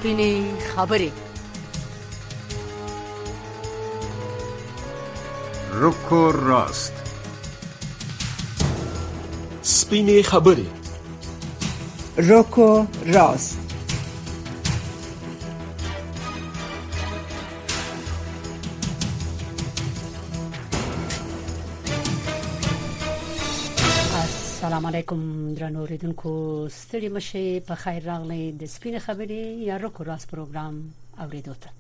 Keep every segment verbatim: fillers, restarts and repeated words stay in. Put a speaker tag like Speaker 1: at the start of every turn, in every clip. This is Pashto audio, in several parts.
Speaker 1: سپینې خبرې.
Speaker 2: رک و راست.
Speaker 3: سپینې خبرې.
Speaker 4: رک و راست.
Speaker 1: السلام علیکم درنو اوریدونکو، ستړي مشه، په خیر راغلی د سپینې خبرې یا رک و راست پروګرام اوریدو ته.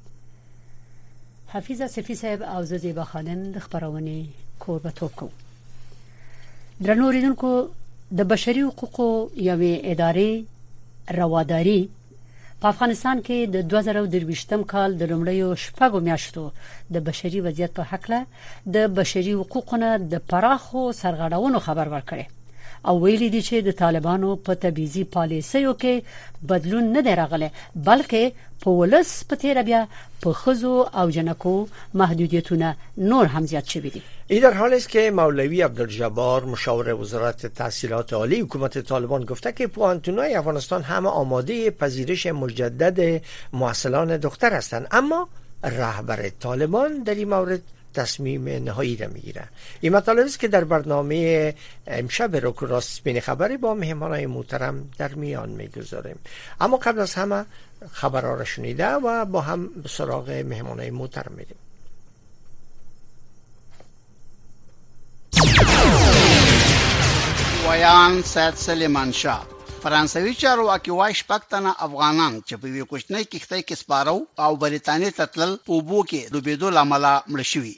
Speaker 1: حفیظ صفی صاحب او زیبا خانم د خبرونه کوربتوب کوم. درنو اوریدونکو، د بشري حقوقو یوې ادارې رواداري په افغانستان کې د دوه زره درویشتم کال د لومړیو شپږو میاشتو د بشري وضعیت په حق له د بشري حقوقونو د پراخو سرغړونو خبر ورکړي او ویلي دي چې د طالبانو په تبعیضي پالیسیو کې بدلون نه دی راغلی، بلکې په ولس په تیر بیا په خزو او جنکو محدودیتونه نور هم زیات شوي دي.
Speaker 5: این در حالی است که مولوی عبدالجبار مشاور وزارت تحصیلات عالی حکومت طالبان گفته که پوهنتون‌های افغانستان همه آماده پذیرش مجدد مؤهلان دختر هستند، اما رهبر طالبان در این مورد تصمیم نهایی را میگیره. این مطالب است که در برنامه امشب رک و راست سپینې خبری با مهمانای محترم در میان میگذاریم. اما قبل از همه خبرها را شنیده و با هم سراغ مهمانای محترم میریم.
Speaker 6: ویان سید سلیمان شاه فرانسوي چارواکي وایي شپږ تنه افغانان چې په یوه کوچنۍ کښتۍ کې سپارو او بریتانیا ته تلل په اوبو کې ډوبېدو له امله مړه شوي.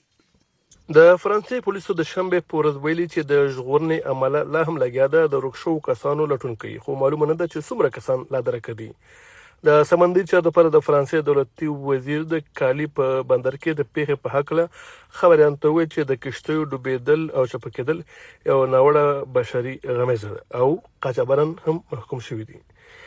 Speaker 3: د فرانسې پولیسو د شنبې په ورځ ویلي چې د ژغورنې عمله لا هم لګیا ده، د ورک شوو کسانو لټون کوي، خو معلومه نه ده چې څومره کسان لا درکه دي. د سمندري چارو لپاره د فرانسې دولتي وزیر د کالی په بندر کې د پیښې په حق له خبريان ته وایي چې د کشتیو ډوبېدل او چپه کېدل یو ناوړه بشري غمیزه ده او قاچاقبران هم محکوم شوي دي.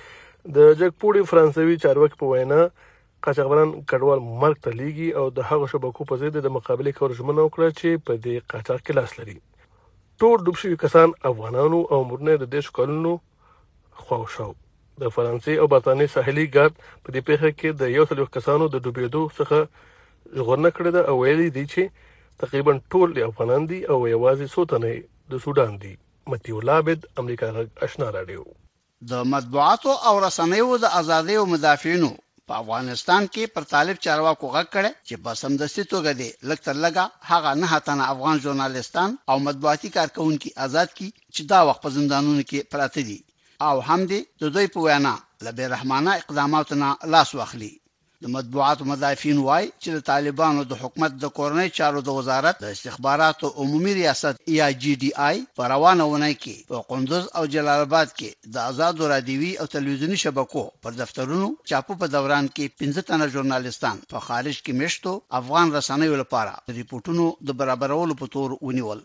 Speaker 3: د جګپوړي فرانسوي چارواکي په وینا قاچاقبران کډوال مرګ ته لیږي او د هغو شبکو په ضد د مقابلې کولو ژمنه وکړه چې په دې قاچاق کې لاس لري. ټول ډوب شوي کسان افغانانو او مرنه د دیش کلونو خواوشاو. د فرانسې او برتانیې ساحلي ګارد په دې پیښه کې د یو سل کسانو د ډوبېدو څخه ژغورنه کړې ده او ویلي دي چې تقریبا ټول افغانان دي او یوازې څو تنه د سودان دي. متیو لابد، امریکا غږ آشنا رادیو.
Speaker 6: د مطبوعاتو او رسنیو د ازادۍ او مدافعینو په افغانستان کې پر طالب چارواکو غږ کړي چې په سمدستي توګه دي لږ تر لږه هغه نه تنه افغان ژورنالیستان او مطبوعاتي کارکونکي آزاد کی چې دا وخت په زندانونو کې پراته دي او هم دي د دوی په وینا له بې رحمانه اقداماتو نه لاس واخلي. د مطبوعاتو مدافعین وایي چې د طالبانو د حکومت د کورنۍ چارو د وزارت د استخباراتو عمومي ریاست یا جی ډي آی په روانه ونۍ کې په قندوز او جلال آباد کې د آزادو رادیوي او تلویزیوني شبکو پر دفترونو چاپو په دوران کې پنځه تنه ژورنالیستان په خارج کې میشتو افغان رسنیو لپاره ریپورتونو د برابرولو په تور ونیول.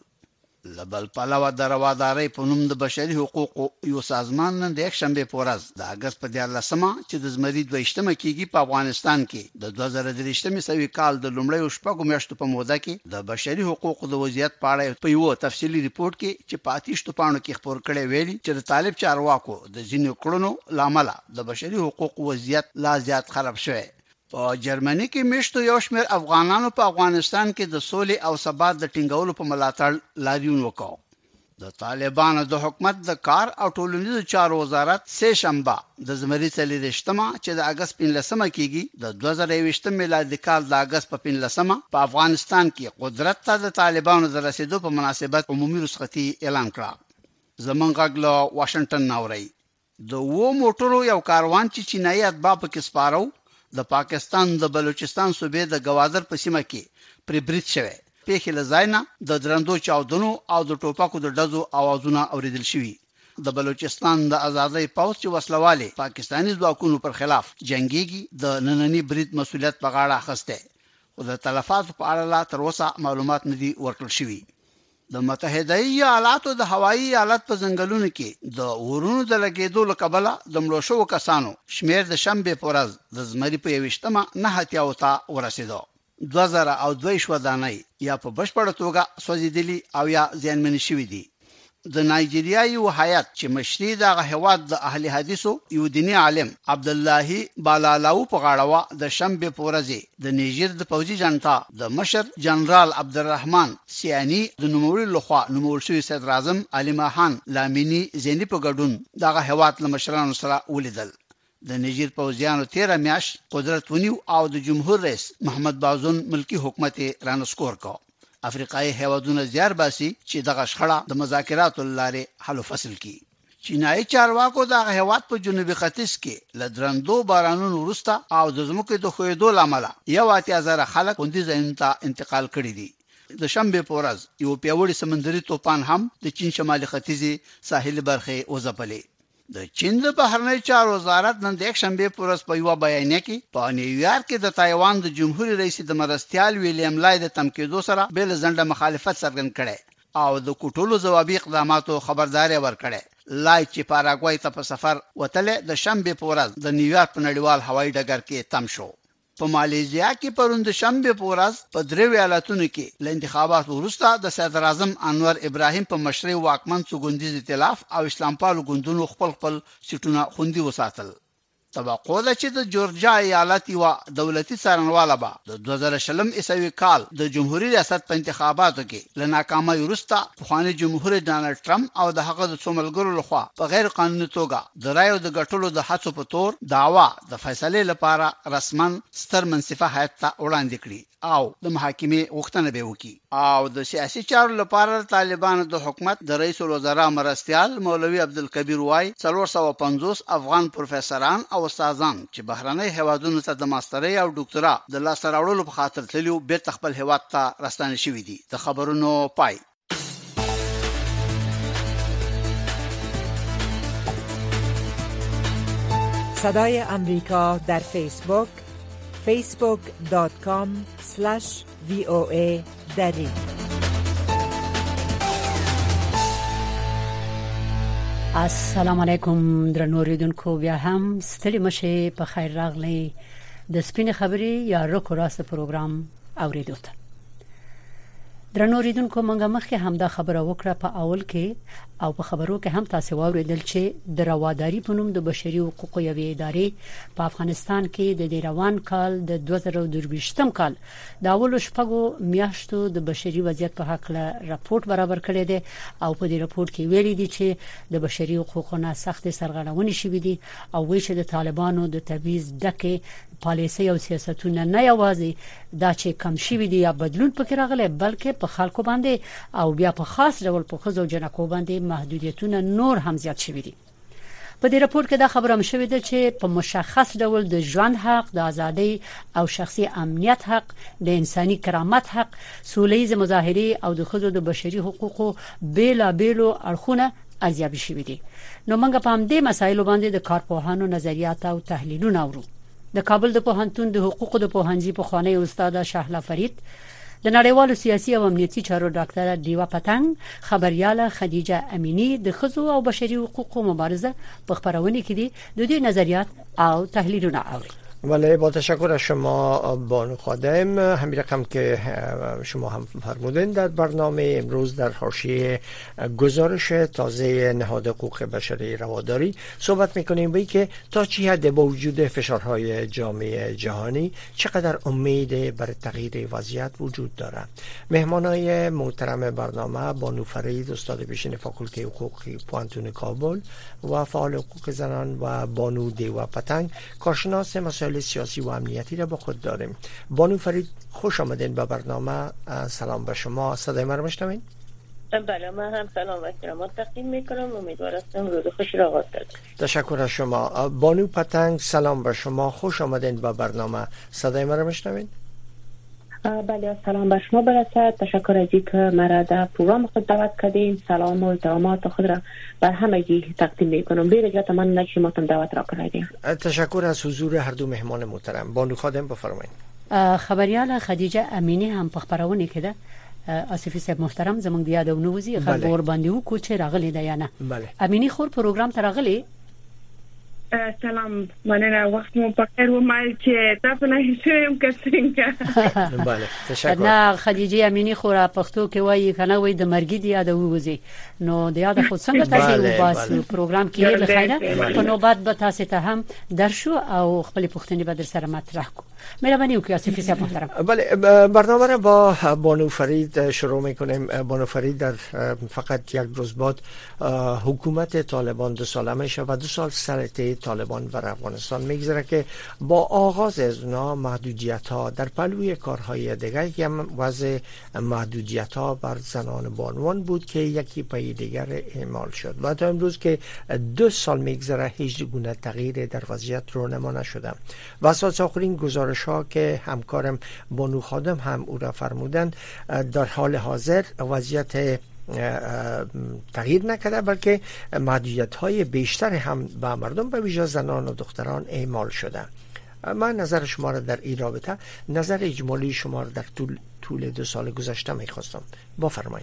Speaker 6: لبل پلاوه د روادارۍ په نوم د بشري حقوقو یو سازمان نن د یک شنبه په ورځ د اگست په دیارلسمه چې د زمري دویشتمه کېږي په افغانستان کې د دوه زره درویشتم سوي کال د لومړیو شپږو میاشتو په موده کې د بشري حقوقو د وضعیت په اړه په یو تفصیلي ریپورت کې چې په اتیشتو پاڼو کې خبر کړي ویلي چې د طالب چارواکو د ځینو کړنو لامل د بشري حقوقو وضعیت لا زیات خراب شوی. په جرمني کې میشتو یو شمېر افغانانو په افغانستان کې د سولې او ثبات د ټینګولو په ملاتړ لاریون وکاو. د طالبانو د حکومت د کار او ټولنیزو چارو وزارت سه شنبه د زمري څلېرویشتمه چې د اگست پنځلسمه کېږي د دوه زره یوویشتم میلادي کال د اگست په پنځلسمه په افغانستان کې قدرت ته د طالبانو د رسیدو په مناسبت عمومي رخصتي اعلان کړه. زمونږ غږ له واشنگټن ناوري. د وو موټرو یو کاروان چې چینایي اتباع پکې سپارو د پاکستان د بلوچستان صوبې د گوادر په سیمه کې پر برید شوی. پیښې له ځای نه د درندو چاودنو او د ټوپکو د ډزو اوازونه اوریدل شوي. د بلوچستان د آزادۍ پوځ چې وسلوالې پاکستاني ځواکونو پر خلاف جنگيږي د نننی برید مسولیت په غاړه اخیسته، خو د تلفاتو په اړه لا تر اوسه معلومات نه دي ورکړل شوي. د متحده ایالاتو د هوایي ایالت په ځنګلونو کې د ورونو د لګېدو له کبله د مړو شوو کسانو شمیر د شنبې په ورځ د زمري په یوویشتمه نه اتیاو ته ورسېدو. دوه زره او دوه ودانۍ یا په بشپړه توګه سوځېدلي او یا زیانمنې شوي دي. د نایجیریا یو هیات چې مشري د هواد د اهل حدیثو یو دینی عالم عبد الله بالالاو په غاړه د شنبه پورزه د نیجر د پوځي جنتا د مشر جنرال عبدالرحمن سیانی د نوموړي لخوا نومول شوی صدر اعظم علي ماهان لامینی زینی په ګډون دغه هواد له مشرانو سره ولیدل. د نیجر پوځیانو تیر میاش قدرت ونیو او د جمهور رئیس محمد بازون ملکی حکومت رانسکور کو. افریقایي هیوادونه زیار باسي چې دغه شخړه د مذاکراتو لارې حل فصل کی. چینایي چارواکو دغه هیواد په جنوبي ختیځ کې لدرندو بارانونو وروسته او د زمکو د خویدو لامل یو اتیا زره خلک خوندي ځایونو ته انتقال کړي دي. د شنبه په ورځ یو پیوړی سمندري طوفان هم د چین شمالي ختیځي ساحلي برخه وځپلې. د چین د بهرنی چارو وزارت نن د یک شنبه په ورځ په یو بیانیه کې په نیویارک کې د تایوان د جمهوریت رئیس د مرستيال ویلیام لای د تمکیدو سره بل ځنډه مخالفت څرګند کړي او د کوټولو ځوابي اقداماتو خبرداري ورکړي. لای چې پاراګوای ته په سفر وتله د شنبه په ورځ د نیویارک په نړیوال هوایي ډګر کې تم شو. په ماليزیا کې پروند شنبه په ورځ په درې ایالتونو کې ل انتخاباتو وروسته د صدر اعظم انور ابراهیم په مشرۍ واکمن څوګندیز ائتلاف او اسلام پالو ګوندونو خپل خپل سیټونه خوندي وساتل. توقع ده چې د جورجیا ایالت یو دولتي څارنواله به د دوه زره شلم عیسوي کال د جمهوریت ریاست په انتخاباتو کې ل ناکامۍ وروسته خواني جمهور ډانلډ ټرمپ او د هغه د څوملګرو لخوا په غیر قانوني توګه د رایو د ګټلو د هڅو په تور دعوا د فیصله لپاره رسمن ستر منصفه هیئت ته وړاندې کړي او د محاکمې غوښتنه به وکړي. او د سیاسي چارو لپاره طالبانو د حکومت د رئیس الوزرا مرستيال مولوي عبدالکبیر وای څلور سوه پنځوس افغان پروفیسوران او استادان چې بهرنۍ هیوادونو ته د ماسترۍ او ډاکټرا د لاسته راوړلو په خاطر تللي بیرته خپل هیواد ته راستانه شوي دي. د خبرونو پای.
Speaker 4: صدای امریکا در فیسبوک فیسبوک دات کام اسلش وی او ای دری.
Speaker 1: السلام علیکم درنو ریدونکو، بیا هم ستړي مشه، په خیر راغلی د سپینې خبرې یا رکو راست پروګرام اوریدو ته. درنو ریدونکو، مونږه مخکې هم دا خبره وکړه په اول کې او په خبرو کې هم تاسو واوریدل چې د رواداری په نوم د بشري حقوقو یوې ادارې په افغانستان کې د روان کال د دوه زره دوه کال د اولو شپږو میاشتو د بشري وضعیت په حق له راپورټ برابر کړی دی او په دې راپورټ کې ویلي دي چې د بشري حقوقو نه سخت سرغړونې شوې دي او وایي چې د طالبانو د تبعیض ډکه پالیسي او سیاستونه نه یوازې دا چې کم شوي دي یا بدلون پکې راغلی، بلکې په خلکو باندې او بیا په خاص ډول په خزو جنکو باندې محدودیتونه نور هم زیات شوي دي. په دې راپور کې دا خبره هم شوې ده چې په مشخص ډول د ژوند حق، د ازادۍ او شخصي امنیت حق، د انساني کرامت حق، سوله‌ییز مظاهرې او د خزو د بشري حقوقو بیلا بیلو اړخونه ارزیابي شوي دي. نو موږ په همدې مسایلو باندې د کارپوهانو نظریات او تحلیلونه اورو. د کابل د پوهنتون د حقوقو د پوهنځي په خوانی استاد شهلا فرید، د نړیوالو سیاسي او امنیتي چارو ډاکټر دیوا پتنګ، خبرياله خدیجه امینی د خزو او بشري حقوقو مبارزه په خبرونه کې دي د دې نظریات او تحلیلونه اوري.
Speaker 5: ولی با تشکر از شما بانو خادم. همین رقم که شما هم فرمودین در برنامه امروز در حاشیه گزارش تازه نهاد حقوق بشری رواداری صحبت میکنیم به که تا چی حد با وجود فشارهای جامعه جهانی چقدر امید برای تغییر وضعیت وجود دارد. مهمانای محترم برنامه بانو فرید، استاد پیشین فاکولته حقوق پوهنتون کابل و فعال حقوق زنان، و بانو دیوا پتنگ، کارشناس مسائل سیاسی و امنیتی را با خود داریم. بانو فرید، خوش آمدین به برنامه. سلام به شما. صدای ما رو میشنوین؟
Speaker 7: بله، من هم سلام و احترامات تقدیم میکنم. امیدوار هستم روز خوشی را آغاز کنید.
Speaker 5: تشکر از شما. بانو پتنگ، سلام به شما. خوش آمدین به برنامه. صدای ما رو میشنوین؟
Speaker 7: بله، سلام به شما برسد. تشکر از اینکه مرا در پروگرام خود دعوت کردین. سلام و احترامات خود را بر همگی تقدیم میکنم. به رجعت من نشی ماتم دعوت را کردین.
Speaker 5: تشکر از حضور هر دو مهمان محترم. بانو خادم بفرمایید.
Speaker 1: خبریال خدیجه امینی هم په خبرونه کې ده. اسفی صاحب محترم، زمونږ د یادونو وزي خبر باندې وکړو چې راغلی دی یا نه. امینی خور پروګرام ته راغلی؟
Speaker 8: سلام مننه وقت مو بخیر و مال چې تاسو نه هیڅ که څنګه
Speaker 5: بله تشکر
Speaker 1: نه خدیجه امینی خو را پښتو کې وایي کنه وایي د مرګ دی یاد ووزي نو د یاد خو څنګه تاسو وباسي پروګرام کې له خیره په نوبت به تاسو ته هم درشو او خپل پښتني به در سره مطرح کو مهرباني وکړئ آصف صاحب محترم.
Speaker 5: بله برنامه را با بانو فرید شروع میکنیم. بانو فرید در فقط یک روز بعد حکومت طالبان دو ساله میشه و دو سال سلطه طالبان بر افغانستان میگذره که با آغاز از اونا محدودیت ها در پلوی کارهای دیگر که وضع محدودیت ها بر زنان بانوان بود که یکی پای دیگر اعمال شد و تا امروز که دو سال میگذره هیچ گونه تغییر در وضعیت رونما نشده و اساس آخرین گزارش ها که همکارم بانو خادم هم او را فرمودن در حال حاضر وضعیت تغییر نکرده بلکه محدودیت های بیشتر هم به مردم به ویژه زنان و دختران اعمال شده. من نظر شما را در این رابطه نظر اجمالی شما را در طول طول دو سال گذشته میخواستم بفرمایید.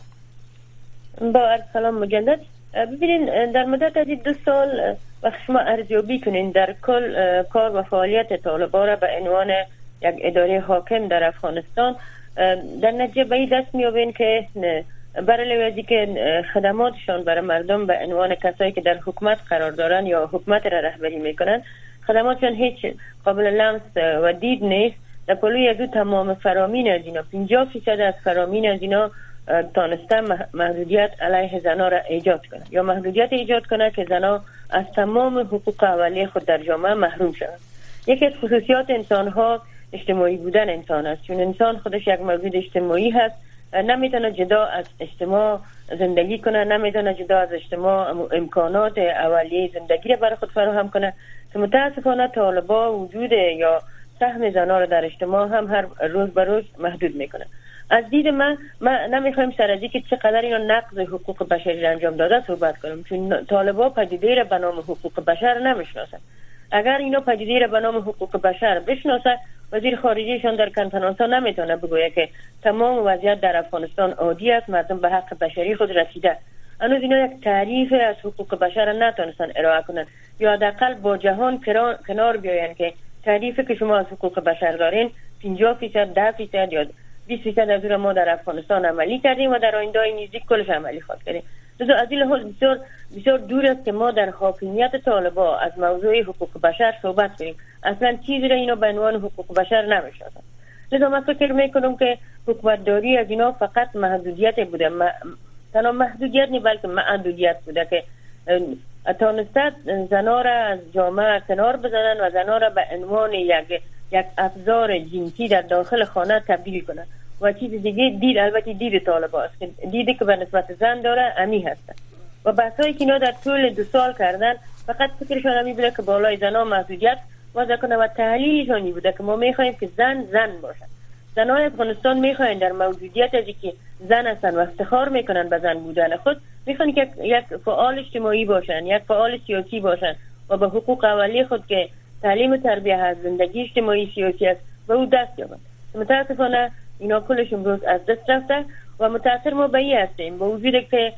Speaker 9: با سلام مجدد. ببینید در مدت از دو سال وقتی شما ارزیابی کنین در کل کار و فعالیت طالبان را به عنوان یک اداره حاکم در افغانستان در نتیجه به این دست میابین که برای لحاظی که خدماتشان برای مردم به عنوان کسایی که در حکومت قرار دارن یا حکومت را رهبری میکنن خدماتشان هیچ قابل لمس و دید نیست. در پلوی از تمام فرامین از اینا پنجاه فیصد از فرامین از اینا تانستن محدودیت علیه زنها را ایجاد کنه یا محدودیت ایجاد کنه که زنها از تمام حقوق اولیه خود در جامعه محروم شوند. یکی از خصوصیات انسان ها اجتماعی بودن انسان است، چون انسان خودش یک موجود اجتماعی هست، نمیتونه جدا از اجتماع زندگی کنه، نمیتونه جدا از اجتماع امکانات اولیه زندگی را برای خود فراهم کنه که متاسفانه طالبان وجود یا سهم زنها را در اجتماع هم هر روز به روز محدود میکنه. از دید من من نمیخوایم سر از اینکه چقدر اینا نقض حقوق بشری انجام داده صحبت کنم، چون طالبان پدیده را به نام حقوق بشر نمیشناسن. اگر اینا پدیده را به نام حقوق بشر بشناسن، وزیر خارجهشان در کنفرانس ها نمیتونه بگویه که تمام وضعیت در افغانستان عادی است، مردم به حق بشری خود رسیده. هنوز اینا یک تعریف از حقوق بشر نتونستن ارائه کنن یا حداقل با جهان کنار بیاین که تعریفی که شما از حقوق بشر دارین پنجاه فیصد ده فیصد یا بیست فیصد از اون ما در افغانستان عملی کردیم و در آینده نزدیک کلش عملی خواهد کردیم. لذا از این لحاظ بسیار بسیار دور است که ما در حاکمیت طالبان از موضوع حقوق بشر صحبت کنیم. اصلا چیزی را اینا به عنوان حقوق بشر نمیشناسن. لذا من فکر میکنم که حکومتداری از اینا فقط محدودیت بوده، م... تنها محدودیت نه بلکه معدودیت بوده که تانستد زنها را از جامعه کنار بزنن و زنها را به عنوان یک یک افزار جنسی در داخل خانه تبدیل کنن و چیز دیگه دید البته دید طالبان است که دیدی که به نسبت زن داره امی هستن و بحثایی که اینا در طول دو سال کردن فقط فکرشان همی بوده که بالای زنها محدودیت وضع کنه و تحلیلشانی بوده که ما میخوایم که زن زن باشن. زنهای افغانستان میخواین در موجودیت ازی که زن هستن و افتخار میکنن به زن بودن خود، میخواین که یک فعال اجتماعی باشن، یک فعال سیاسی باشن و به حقوق اولیه خود که تعلیم و تربیه هست، زندگی اجتماعی سیاسی است و او دست یابند. متاسفانه اینا کلش امروز از دست رفته و متاثر ما به این هستیم با وجود که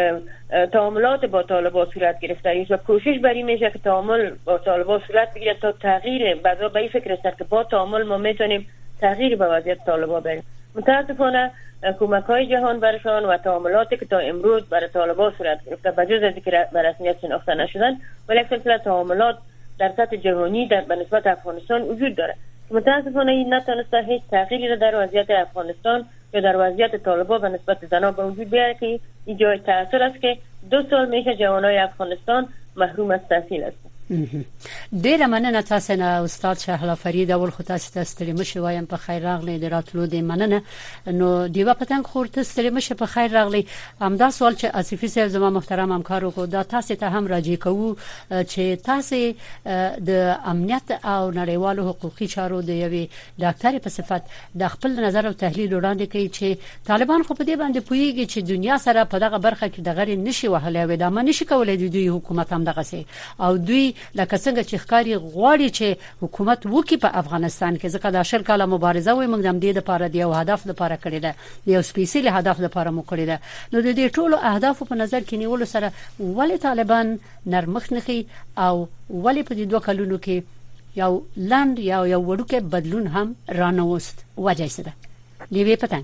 Speaker 9: تعاملات با طالبان صورت گرفته است و کوشش بر این میشه که تعامل با طالبان صورت بگیره تا تغییر بعضا به این فکر است که با تعامل ما میتونیم تغییر به وضعیت طالبان بریم. متاسفانه کمک های جهان برشان و تعاملاتی که تا امروز برای طالبان صورت گرفته بجز از اینکه به رسمیت شناخته نشدن ولی سلسله تعاملات در سطح جهانی در به نسبت افغانستان وجود داره. متاسفانه این نتونسته هیچ تغییری را در وضعیت افغانستان یا در وضعیت طالبان به نسبت زنان به وجود بیاره که این جای تأثیر است که دو سال میشه جوانای افغانستان محروم از تحصیل هستند.
Speaker 1: ډیره مننه تاسو نه استاد شهلا فرید اول خو تاسو ته ستړي مشه وایم په خیر راغلی د راتلو د مننه نو دیوا پتنګ خورته ستړي مشه په خیر راغلی. همدا سوال چې اسفی صاحب زما محترم همکارو کو دا تاسو ته هم راځي کوو چې تاسو د امنیت او نړیوالو حقوقي چارو د یوې ډاکټر په صفت د خپل نظر او تحلیل وړاندې کوي چې طالبان خو په دې باندې پوهیږي چې دنیا سره په دغه برخه کې د غیر نشي وهلې و دا منشي کولای د دوی حکومت هم دغه سي او دوی لکه څنګه چې ښکاری غواړي چې حکومت وکړي په افغانستان کې ځکه د شل کاله مبارزه وي موږ د دې لپاره د یو هدف لپاره کړی ده یو سپیشل هدف لپاره مو کړی ده نو د دې ټولو اهداف په نظر کې نیول سره ولې طالبان نرمخ نخي او ولې په دې دوه کلونو کې یو لاند یا یو وړوکی بدلون هم رانوست وجه څه ده لیوی پتنګ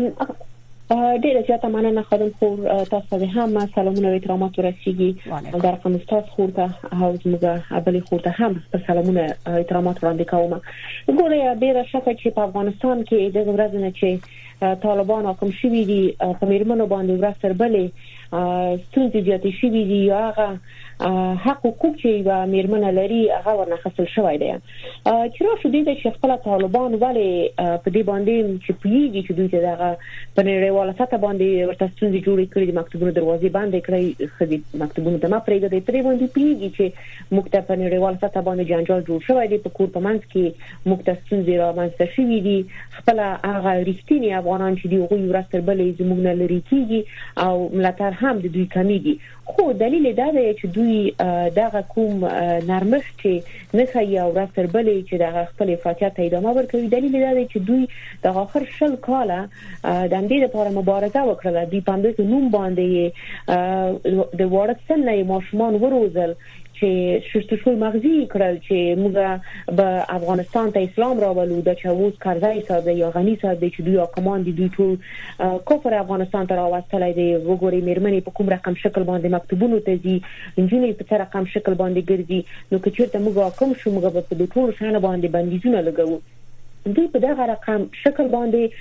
Speaker 7: ډیره زیاته مننه خدای خور تاسو ته هم سلامونه او احترامات ورسیږي در رقم استاد خور ته او زموږ ابلی خور ته هم سلامونه او احترامات وړاندې کوم ګوره ډیره شکه چې په افغانستان کې د ورځې نه چې طالبان حکم شوي دي په میرمنو باندې ورځ تر بلې ستونزې زیاتې شوي دي یا هغه حق حقوق چې و میرمنه لري هغه ورنه خپل شوی دی چې را شو دي چې خپل طالبان ولې په دې باندې چې پیږي چې دوی دغه په نړیواله سطح باندې ورته ستونزې جوړې کړې د مکتوبونو دروازې باندې کړې خدي مکتوبونو د ما پرېږدي د پرې باندې پیږي چې موږ ته په نړیواله سطح باندې جنجال جوړ شوی دی په کور په منځ کې موږ ته ستونزې را منځته شوي دي خپل هغه رښتینی افغانان چې دی هغوی ورځ تر بلې زموږ نه لري کیږي او ملاتړ هم د دوی کمیږي خو دلیل دا دی چې دوی دغه کوم نرمښت چې نه کوي او ورځ تر بلې چې دغه خپل فعالیت ته ادامه ورکوي دلیل دا دی چې دوی د آخر شل کاله د دې لپاره مبارزه وکړه د پاندې نوم باندې د وړت سن نه ماشومان وروزل چې شرطشوي مغزي کړل چې موږ به افغانستان ته اسلام راولو د چاوز کارځای صاحب یا غنی صاحب چې دوی حکومت دي دوی ټول کفر افغانستان ته راوستلای دي وګوري میرمنې په کوم رقم شکل باندې مکتوبونو ته ځي انجینې په څه رقم شکل باندې ګرځي نو که چیرته موږ کوم شو موږ په دې ټول شان باندې بندیزونه لګوو دوی په دغه رقم شکل باندې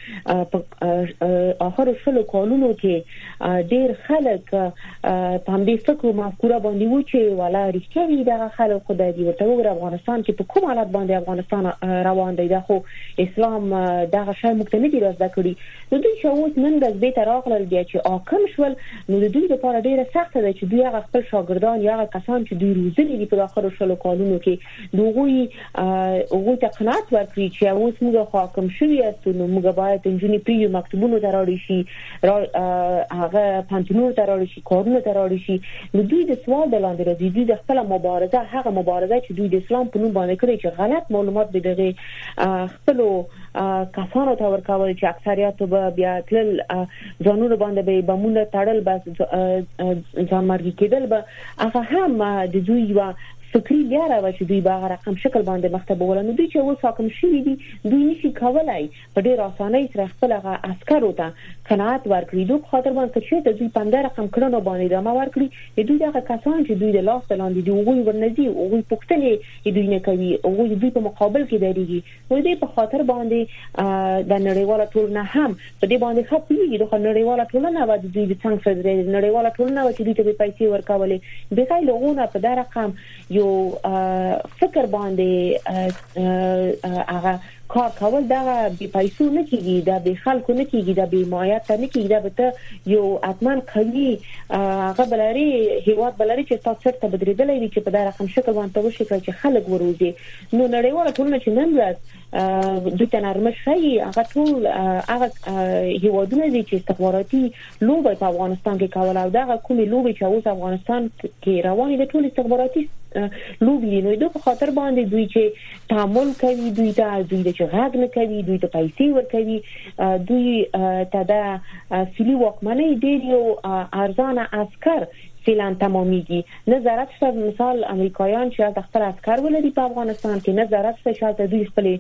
Speaker 7: په اخر شلو کالونو کې ډیر خلک په همدې فکر مفکوره باندې و چې ولا رښتیا دغه خلک خدای دې ورته وګوره افغانستان کې په کوم حالت باندې افغانستان روان دی دا خو اسلام دغه شی موږ ته نه دی راځه کړی نو دوی چې اوس نن د بیت راغلل بیا چې اکم شول نو د دوی لپاره ډیره سخته ده چې دوی هغه خپل شاګردان یا کسان چې دوی روزلي دي په اخر شلو کالونو کې دوی هغه ته قناعت ورکړي چې اوس موږ حاکم شوی است نو موږ باید انجینی پیو مکتوبونو ته راوړي شي هغه پانتونو ته راوړي شي کارونو ته راوړي شي نو دوی د سوال د لاندې راځي دوی د خپل مبارزه هغه مبارزه چې دوی د اسلام په نوم باندې کړی چې غلط معلومات به دغه خپل کسانو ته ورکول چې اکثریت به بیا تل ځانونه باندې به بمونه تړل بس ځان مرګ کېدل به هغه هم د دوی یو فکری لیاره و چې دوی به رقم شکل باندې مختبه ولنو دوی چې اوس حاکم شوي دي دوی نشي کولای په ډېر اسانۍ سره خپل هغه عسکرو ته قناعت ورکړي دوی په خاطر باندې چې دوی پنځه رقم کړنو باندې دمه ورکړي دوی دغه کسان چې دوی د لاس لاندې دی هغوی ورنځي هغوی پوښتنې دوی نه کوي هغوی دوی په مقابل کې درېږي نو دوی په خاطر باندې د نړیواله ټولنه هم په دې باندې خپلېږي د نړیواله ټولنه و د دوی د څنګه فدرال نړیواله ټولنه و چې دوی ته پیسې ورکولې به غیر لغونه په دا رقم یو فکر باندې هغه کار کول دا به پیسو نه کیږي دا به خلکو نه کیږي دا به مایات نه کیږي دا به یو اتمن قوي هغه بلاري هیواد بلاري چې تاسو ته بدریدلې وي چې په دا رقم شکل باندې وشي چې خلک وروزي نو نړیواله ټولنه چې نن ورځ د تنرمش شي هغه ټول هغه هیوادونه دي چې استخباراتي لوبه په افغانستان کې کول او دا کومې لوبه چې اوس افغانستان کې روانې دي ټول استخباراتي لوبي نو د په خاطر باندې دوی چې تعامل کوي دوی ته دوی د غږ نه کوي دوی ته پیسې ورکوي دوی ته د فیلی واکمنۍ ډېر یو ارزانه عسكر فعلا تمامېږي نظارت شته مثال امریکایان چې د خپل عسكر ولري په افغانستان کې نظارت شته چې دوی خپل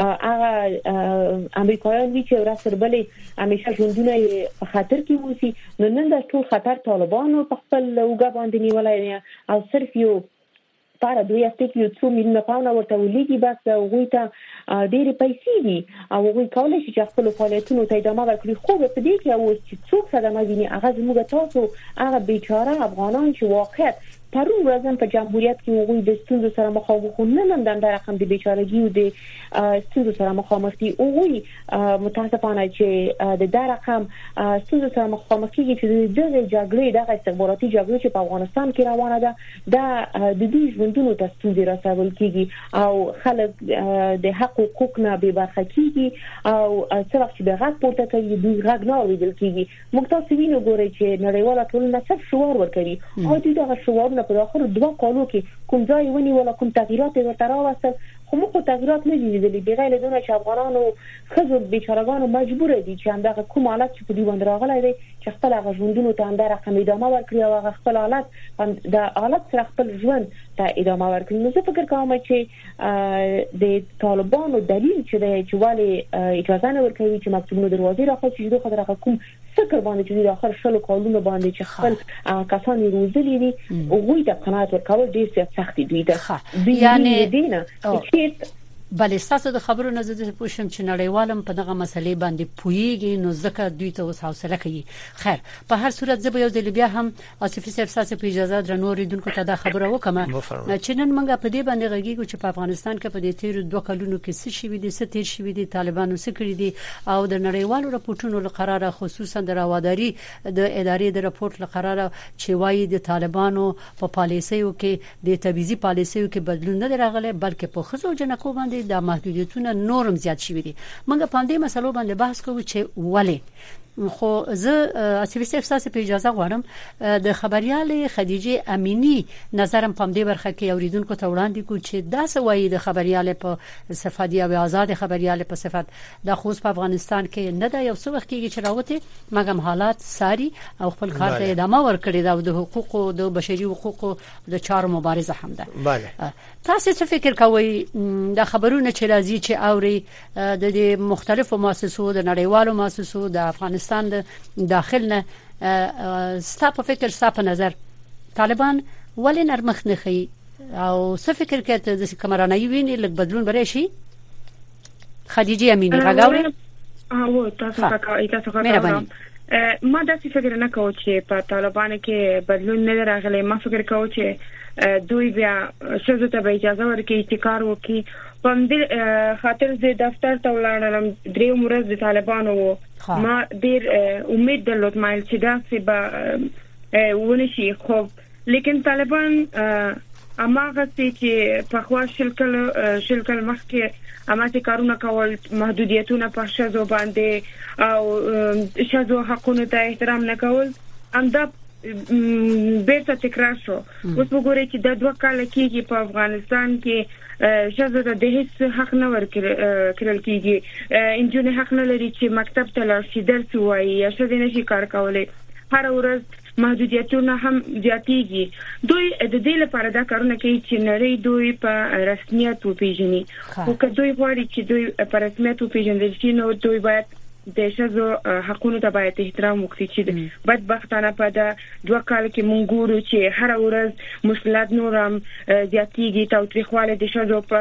Speaker 7: هغه امریکایان دي چې ورسره بلې همیشه ژوندونه په خطر کې وسی نو نن د ټول خطر طالبانو په خپل وګا باندې نیولای او صرف یو پاره دوی هفته کې یو څو میلیونه پاونه ورته ولېږي بس هغوی ته ډېرې پیسې دي او هغوی کولی شي چې خپلو فعالیتونو ته ادامه ورکړي خو په دې کې اوس چې څوک صدمه ویني هغه زموږ تاسو هغه بیچاره افغانان چې واقعیت پرون ورځ په جمهوریت کې هغوی د ستونزو سره مخامخ نه نن د رقم د بیچارهګي او د ستونزو سره مخامخ دي هغوی متاسفانه چې د دا رقم ستونزو سره مخامخ کېږي چې دغه جګړې دغه استخباراتي جګړې چې په افغانستان کې روانه ده دا د دوی ژوندونو ته ستونزې رسول کېږي او خلک د حق حقوق نه بې برخه کېږي او څه وخت چې به غږ پورته کوي دوی غږ نه اورېدل کېږي موږ تاسو وینو ګورئ چې نړیواله ټولنه څه شعار ورکوي او دوی دغه شعار کارونه په اخر دوه کالو کې کوم ځای ونی ولا کوم تغییرات ورته راوستل خو موږ تغییرات نه لیدلې بغیر له دونه چې افغانانو خزو بیچارهګانو مجبور دي چې همدغه کوم حالت چې په دې باندې راغلی دی چې خپل هغه ژوندونو ته همدغه رقم ادامه ورکړي او هغه خپل حالت د حالت سره خپل ژوند ته ادامه ورکړي. نو زه فکر کوم چې د طالبانو دلیل چې دی چې والي اجازه نه ورکوي چې مکتوبونو دروازې راخلي چې دوی خبره کوم فکر باندې چې د اخر شلو کالونو باندې چې خپل کسان روزلي دي او غوي د قناعت ورکول ډیر سخت دي.
Speaker 1: یعنی
Speaker 7: دینه
Speaker 1: بلې تاسو د خبرو نه زده پوښتم چې نړیوالم په دغه مسلې باندې پویږي نو ځکه دوی ته اوس حوصله کوي. خیر په هر صورت زه به یو ځل بیا هم آصفي صاحب تاسو په اجازه درنو ریدونکو ته دا خبره وکم چې نن موږ په دې باندې غږیږو چې په افغانستان کې په دې تیر دوه کلونو کې څه شي دي څه تیر شي دي طالبانو څه کړی دي او د نړیوالو راپورټونو لقراره خصوصا د راواداري د ادارې د راپورټ لقراره چې وایي د طالبانو په پالیسیو کې د تبعیضي پالیسیو کې بدلون نه راغلی بلکې په خزو جنکو باندې د محدودیتونه نورم زیات شوي دي. موږ په دې مسلو باندې بحث کوو چې ولې خو زه آصفي صاحب په اجازه غواړم د خبريال خدیجه امینی نظرم په دې برخه کې اوریدونکو ته وړاندې کو چې دا سوي د خبريال په صفات یا آزاد خبريال په صفات د خوست په افغانستان کې نه دا یو څه وخت کې چې راوته مګم حالات ساري او خپل کار ته ادامه ورکړي دا د حقوقو د بشري حقوقو د چارو مبارزه هم ده.
Speaker 5: بله
Speaker 1: تاسو څه فکر کوئ د خبرونو چې راځي چې اوري د مختلفو مؤسسو د نړیوالو مؤسسو د افغانستان د داخل نه ستا په فکر ستا په نظر طالبان ولې نرمخ نه خي او څه فکر کوي د کمرانای ویني لږ بدلون بري شي؟ خدیجه امینی راغوري
Speaker 8: او تاسو کا تاسو کا ما دا څه فکر نه کوم چې په طالبان کې بدلون نه راغلی. ما فکر کوم چې دوی بیا شزو ته اجازه ورکړي چې کار وکړي. په دې خاطر زه دفتر ته ولاړم درې ورځې د طالبانو ما ډیر امید درلود مایل چې دا څه به ونشي خو لیکن طالبان اماغه چې په خوا شلکل شلکل مخکې اماته کارونه کول محدودیتونه په شزو باندې او شزو حقوقو ته احترام نه کول امدا بیرته تکرار شو. اوس وګورئ چې د دوه کال کېږي په افغانستان کې شزو ته د هیڅ حق نه ورکړل کېږي. انجونې حق نه لري چې مکتب ته لاړ شي درس ووایي یا شزه نشي کار کولای. هر ورځ محدودیتونه هم زیاتېږي. دوی د دې لپاره دا کارونه کوي چې نړۍ دوی په رسمیت وپیژني. خو که دوی غواړي چې دوی په رسمیت وپیژندل شي نو دوی باید د شزو حقوقو ته باید احترام وکړي چې بدبختانه په د دوه کال کې مونږ ګورو چې هر ورځ مشکلات نورم زیاتېږي. تاوتریخواله د شزو په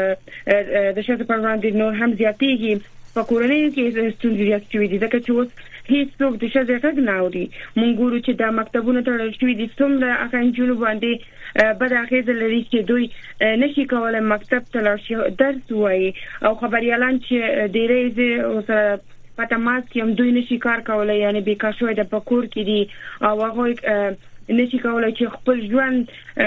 Speaker 8: د شزو په وړاندې نور هم زیاتېږي. په کورنۍ کې ستونزې زیات شوي دي ځکه چې اوس هیڅوک د شزو غږ نه اوري. مونږ ګورو چې د مکتبونو تړل شوي دي. څومره هغه نجونې باندې بد اغیزه لري چې دوی نشي کولای مکتب ته لاړ شي درس وایي او خبريالان چې ډېرې اوس پته ماس کې هم دوی نشي کار کولای یعنی بیکار شوی د پکور کې دي او هغه نشي کولای چې خپل ژوند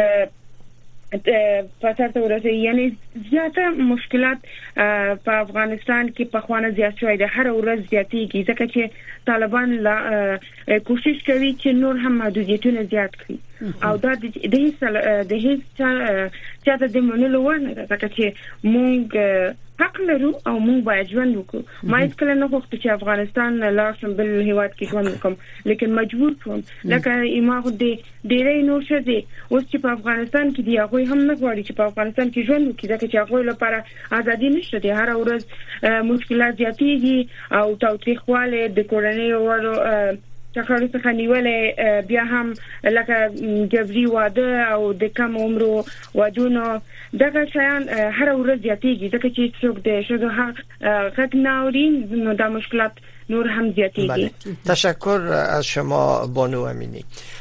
Speaker 8: په تاسو ورته یعنی زیاته مشکلات په افغانستان کې په خوانه زیات شوی د هر ورځ زیاتېږي ځکه چې طالبان لا کوشش کوي چې نور هم محدودیتونه زیات کړي او دا د هیڅ د هیڅ چاته د منلو ونه ځکه چې مونږ حق لرو او مونږ باید ژوند وکړو. ما هیڅ کله نه غوښتم چې افغانستان لاشم بل هیواد کې ژوند وکم لیکن مجبور شوم لکه ایماغ دې ډېرې نور شته اوس چې په افغانستان کې دی هغه هم نه غواړي چې په افغانستان کې ژوند وکړي ځکه چې هغه لپاره ازادي نشته دی. هر ورځ مشکلات زیاتېږي او تاوتریخواله د کورنۍ ورو چاکړو څخه نیولې بیا هم لکه جبري واده او د کم عمرو ودونو دغه شیان هر ورځ زیاتېږي ځکه چې څوک د شذو حق نه اوري نو دا مشکلات نور هم زیاتېږي.
Speaker 5: تشکر از شما بانو امینی.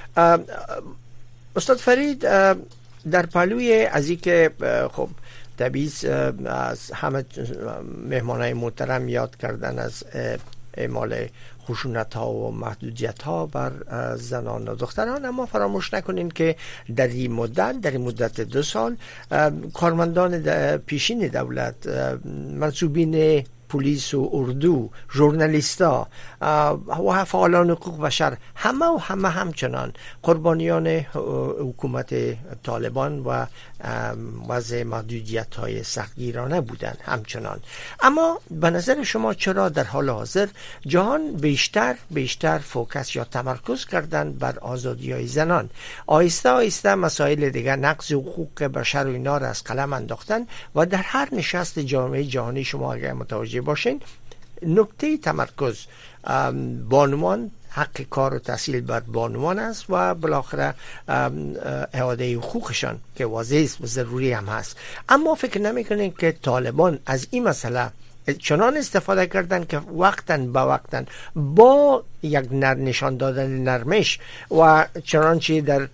Speaker 5: استاد فرید در پهلوی از اینکه خب تبعیض از همه مهمانای محترم یاد کردن از اعمال خشونت ها و محدودیت ها بر زنان و دختران، اما فراموش نکنین که در این مدت در این مدت دو سال کارمندان پیشین دولت، منصوبین پلیس و اردو، ژورنالیستا و فعالان حقوق بشر، همه و همه همچنان قربانیان حکومت طالبان و وضع محدودیت های سختگیرانه بودند همچنان. اما به نظر شما چرا در حال حاضر جهان بیشتر بیشتر فوکس یا تمرکز کردن بر آزادی های زنان؟ آهسته آهسته مسائل دیگر، نقض حقوق بشر و اینا را از قلم انداختن و در هر نشست جامعه جهانی شما اگر متوجه باشین نکته تمرکز بانوان، حق کار و تحصیل بر بانوان است و بالاخره اعاده حقوقشان که واضح است و ضروری هم هست. اما فکر نمی‌کنین که طالبان از این مسئله چنان استفاده کردن که وقتاً با وقتاً با یک نر نشان دادن نرمش و چنانچه در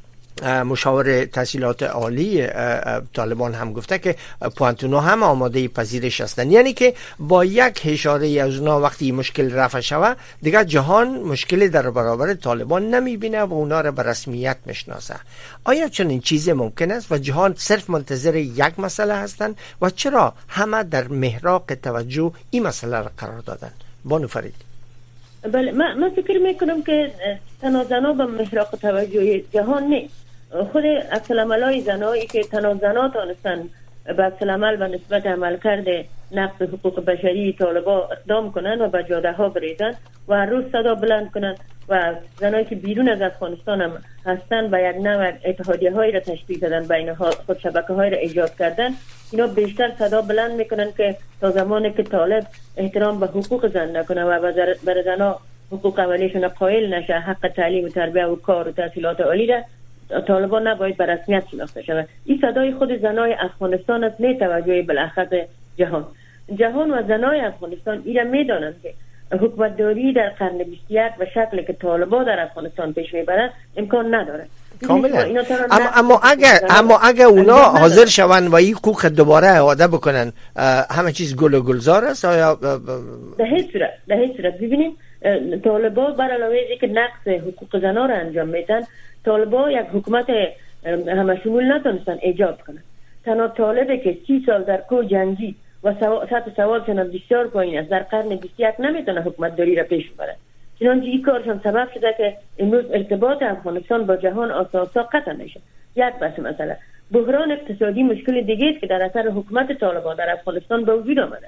Speaker 5: مشاور تحصیلات عالی طالبان هم گفته که پوانتونا هم آماده پذیرش هستند، یعنی که با یک اشاره از اونا وقتی مشکل رفع شود دیگر جهان مشکل در برابر طالبان نمیبینه و اونا را به رسمیت میشناسه. آیا چنین چیزی ممکن است و جهان صرف منتظر یک مسئله هستند و چرا همه در محراق توجه این مسئله را قرار دادن؟ بانو فرید.
Speaker 9: بله، من, من فکر میکنم که تنازعات به محراق توجه جهان نیست. خود عکس‌العمل‌های زنایی که تنازعات آنستن به عکس‌العمل و نسبت عمل کرده نقض حقوق بشری طالبا اقدام کنن و به جاده ها بریزن و هر روز صدا بلند کنن و زنایی که بیرون از افغانستان هم هستن و یک نوع اتحادیه هایی را تشکیل دادن بین خود، شبکه های را ایجاد کردن، اینا بیشتر صدا بلند میکنن که تا زمانی که طالب احترام به حقوق زن نکنه و برای زنها حقوق اولیشون قائل نشه، حق تعلیم و تربیه و کار و تحصیلات عالی را، طالبان نباید به رسمیت شناخته شود. این صدای خود زنای افغانستان است، نه توجه بالاخص جهان. جهان و زنای افغانستان ایرا میدانند که حکومتداری در قرن بیست و یک و شکلی که طالبان در افغانستان پیش میبرند امکان نداره.
Speaker 5: کاملا. اما اما اگر اما اگر اونا حاضر شوند و این حقوق دوباره اعاده بکنن همه چیز گل و گلزار است؟ یا
Speaker 9: به هیچ صورت به هیچ صورت. ببینید طالبان بر علاوه اینکه نقض حقوق زنان را انجام میدن، طالبان یک حکومت همه شمول نتونستن ایجاد کنن. تنها طالبه که سی سال در کور جنگی و سطح سوادشان بسیار پایین است در قرن بیست و یک نمیتونه حکومت داری را پیش ببره. چنانچه این کارشان سبب شده که امروز ارتباط افغانستان با جهان آسان آسان قطع نشه. یک بحث مسئله بحران اقتصادی مشکل دیگه است که در اثر حکومت طالبان در افغانستان به وجود آمده.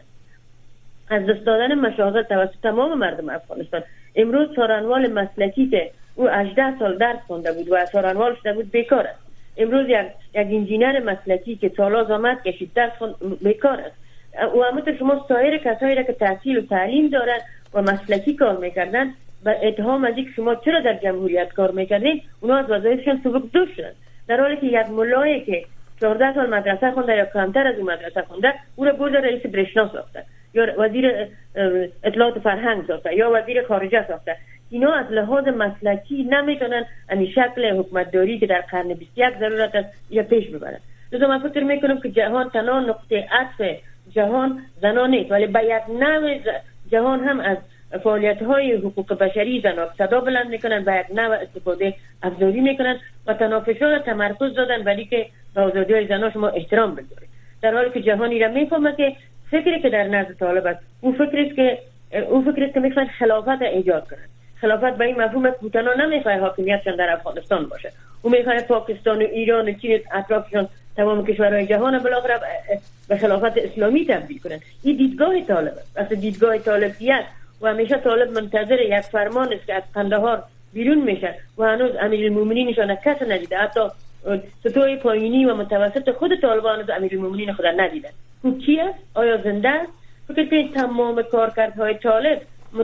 Speaker 9: از دست دادن مشاغل توسط تمام مردم افغانستان. امروز څارنوال مسلکی که او هجده سال درس خونده بود و څارنوال شده بود بیکار است. امروز یک یک انجینر مسلکی که سالا زحمت کشید درس خوند بیکار است. و همونطور شما سایر کسایی را که تحصیل و تعلیم دارن و مسلکی کار میکردن به اتهام از اینکه شما چرا در جمهوریت کار میکردین، اونا از وظایفشون سبک دوش شدن، در حالی که یک ملایی که چهارده سال مدرسه خونده یا کمتر از اون مدرسه خونده او را برده رئیس برشنا ساخته یا وزیر اطلاعات فرهنگ ساخته یا وزیر خارجه ساخته. اینا از لحاظ مسلکی نمیتونن این شکل حکومتداری که در قرن بیست و یک ضرورت است یا پیش ببرن. لذا من فکر میکنم که جهان تنها نقطه عطف جهان زنان نیست، ولی به یک نوع جهان هم از فعالیت‌های حقوق بشری زنان صدا بلند میکنن، به یک نوع استفاده افزایی میکنن و تنافس‌ها تمرکز دادن ولی که به آزادی‌های زنان شما احترام بگذارید، در حالی که جهانی را میفهمه که فکری که در نزد طالب است اون فکری است که اون فکری است که میخوان خلافت ایجاد کنن. خلافت به این مفهوم است که تنها نمیخواد حاکمیتشان در افغانستان باشه، اون میخواد پاکستان و ایران و چین اطرافشان تمام کشورهای جهان بالاخره به خلافت اسلامی تبدیل کنن. این دیدگاه طالب است، اصلا دیدگاه طالبیت و همیشه طالب منتظر یک فرمان است که از قندهار بیرون میشه و هنوز امیرالمومنینشان کس ندیده، حتی سطوح پایینی و متوسط خود طالبان از امیرالمومنین خود ندیدن. او کی است؟ آیا زنده است؟ فکر کنید تمام کارکردهای طالب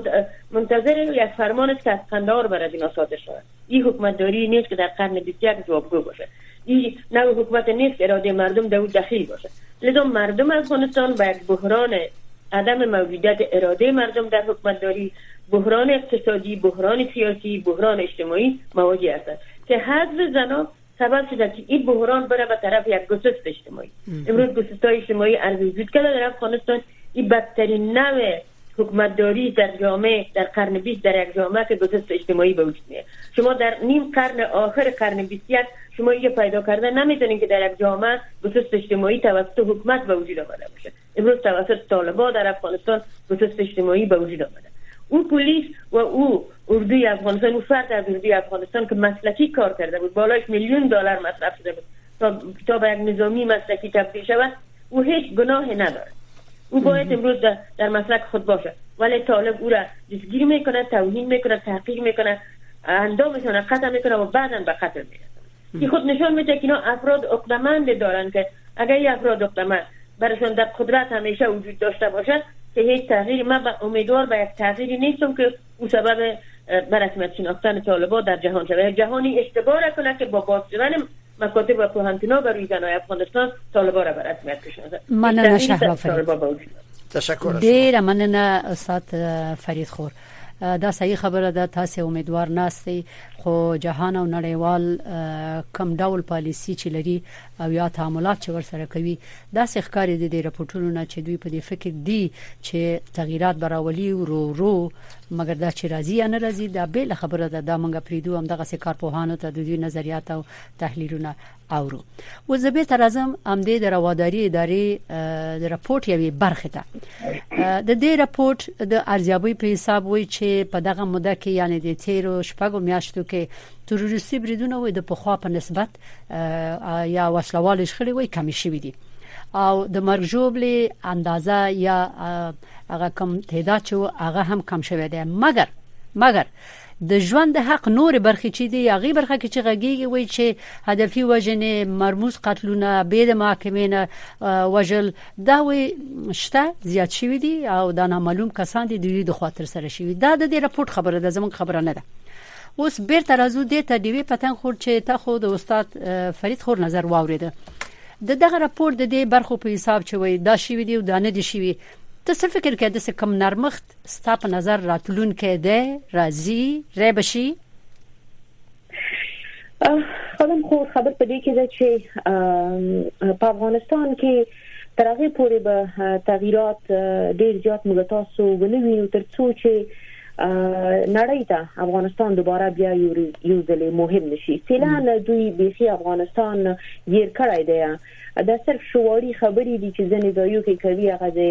Speaker 9: منتظر یک فرمان است که از قندهار بر از اینا صادر شود. این حکومتداری نیست که در قرن بیست و یک جوابگو باشه. این نوع حکومت نیست که اراده مردم در او دخیل باشه. لذا مردم افغانستان با یک بحران عدم موجودیت اراده مردم در حکومتداری، بحران اقتصادی، بحران سیاسی، بحران اجتماعی مواجه هستند که حذف زنان سبب شده که این بحران بره به طرف یک گسست اجتماعی. امروز گسست‌های اجتماعی عرض وجود کرده در افغانستان. این بدترین نوع حکومتداری در جامعه در قرن بیست در یک جامعه که گسست اجتماعی به وجود میاد. شما در نیم قرن آخر قرن بیست و یک شما یه پیدا کرده نمیتونین که در یک جامعه گسست اجتماعی توسط حکومت به وجود آمده باشه. امروز توسط طالبان در افغانستان به صورت اجتماعی به وجود آمده. او پلیس و او اردوی افغانستان، او فرد از اردوی افغانستان که مسلکی کار کرده بود، بالایش میلیون دلار مصرف شده بود تا تا به یک نظامی مسلکی تبدیل شود، او هیچ گناهی نداره. او باید امروز در, در مسلک خود باشه، ولی طالب او را دستگیر میکنه، توهین میکنه، تحقیر میکنه، اندامشون را قطع میکنه و بعداً به قتل میرسه. این خود نشان میده که اینا افراد عقده‌مند دارن که اگر این افراد عقده‌مند برشون در قدرت همیشه وجود داشته باشه که هیچ تغییری، من امیدوار به یک تغییری نیستم که او سبب به رسمیت شناختن طالبان در جهان شود. جهانی اشتباه کنه که با باز شدن مکاتب و پوهنتونا و روی زنای افغانستان طالبان را به رسمیت بشناسه.
Speaker 1: مننه شهلا فرید.
Speaker 5: تشکر.
Speaker 1: ډیر مننه استاد فرید خور. دا صحیح خبره ده، تاسو امیدوار ناستئ خو جهان او نړیوال کم ډول پالیسی چې لري او یا تعاملات چې ورسره کوي دا ښکاري د دې راپورټونو نه چې دوی په دې فکر دي چې تغییرات براولي ورو ورو، مګر دا چې راځي یا نه راځي دا به خبره ده. دا مونږ پریدو هم دغه کارپوهانو ته د دوی نظریات او تحلیلونه اورو. و زه به تر ازم ام د رواداری ادارې د راپورټ یوې برخه ته د دې راپورټ د ارزیابي په حساب وي چې په دغه موده کې یعنی د تیرو شپږو میاشتو کې تروریستي بریدونه وي د پخوا په نسبت یا وسلوال شخړې وي کمی شوي دي او د مرګ ژوبلې اندازه یا هغه کم تعداد چې هغه هم کم شوی دی. مګر مګر د ژوند د حق نور برخې چې دی هغه برخه کې چې غږیږي وي چې هدفي وژنې، مرموز قتلونه، بې د محاکمې نه وژل دا وي شته زیات شوی دي او دا نامعلوم کسان دي دوی د خاطر سره شوی. دا د دې راپورټ خبره ده، زموږ خبره نه ده. اوس بیرته راځو د ته دیوی پتن خور چې تا خو د استاد فرید خور نظر واوریده د دغه راپورټ د دې برخو په حساب چې وي دا شوی دی او دا نه دی شوی. ته څه فکر کوې د څه کم نرمښت ستا په نظر راتلونکی دی راځي ری بشي؟
Speaker 7: خلم خو خبر په دې کې ده چې په افغانستان کې تر هغه پورې به تغییرات ډېر زیات موږ تاسو ونوینو تر څو چې نړۍ ته افغانستان دوباره بیا یو ځل مهم نشي. فعلا دوی بیخي افغانستان گیر کړی دی. دا صرف شعاري خبرې دي چې ځنې ځایو کې کوي، هغه د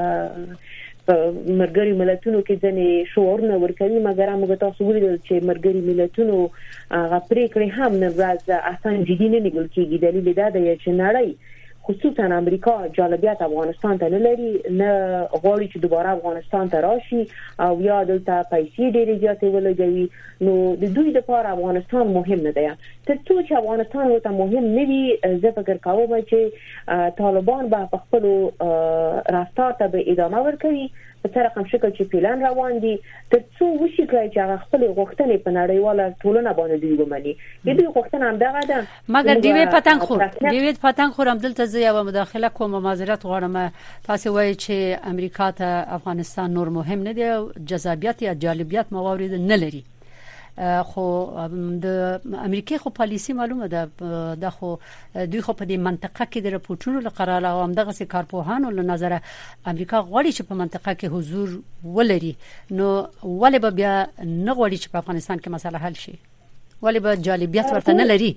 Speaker 7: مرګري ملتونو کې ځنې شعارونه ورکوي، مګر موږ تاسو ولیدل چې مرګري ملتونو هغه پریکړې هم نه ورځ اصلا جدي نه نیول کېږي. دلیل دا دی چې نړۍ خصوصا امریکا جالبیت افغانستان ته نه لري، نه غواړي چې دوباره افغانستان ته راشي او یا دلته پیسې ډېرې زیاتې ولګوي. نو د دوی لپاره افغانستان مهم نه دی. تر څو چې افغانستان ورته مهم نه وي، زه فکر کوم چې طالبان به په خپل رفتار ته به ادامه ورکوي په هر رقم شکل چې پلان روان دي، تر څو وشي کړی چې هغه خپل غوښتنې په نړیواله ټولنه باندې دوی ومني. د دوی غوښتنه هم دغه ده.
Speaker 1: مګر دیوی پتنګ خور دیوی پتنګ خور هم دلته زه یو مداخله کوم، معذرت غواړم. تاسو وایي چې امریکا ته افغانستان نور مهم نه دی، جذابیت یا جالبیت موارد نه لري. خو د امریکای خو پالیسی معلومه ده، د خو دوی خو په دې منطقه کې د راپورټونو لقراله او هم دغه کارپوهانو له نظر امریکا غواړي چې په منطقه کې حضور ولري. نو ولې به بیا نه غواړي چې په افغانستان کې مسله حل شي؟ ولې به جالبیت ورته نه لري؟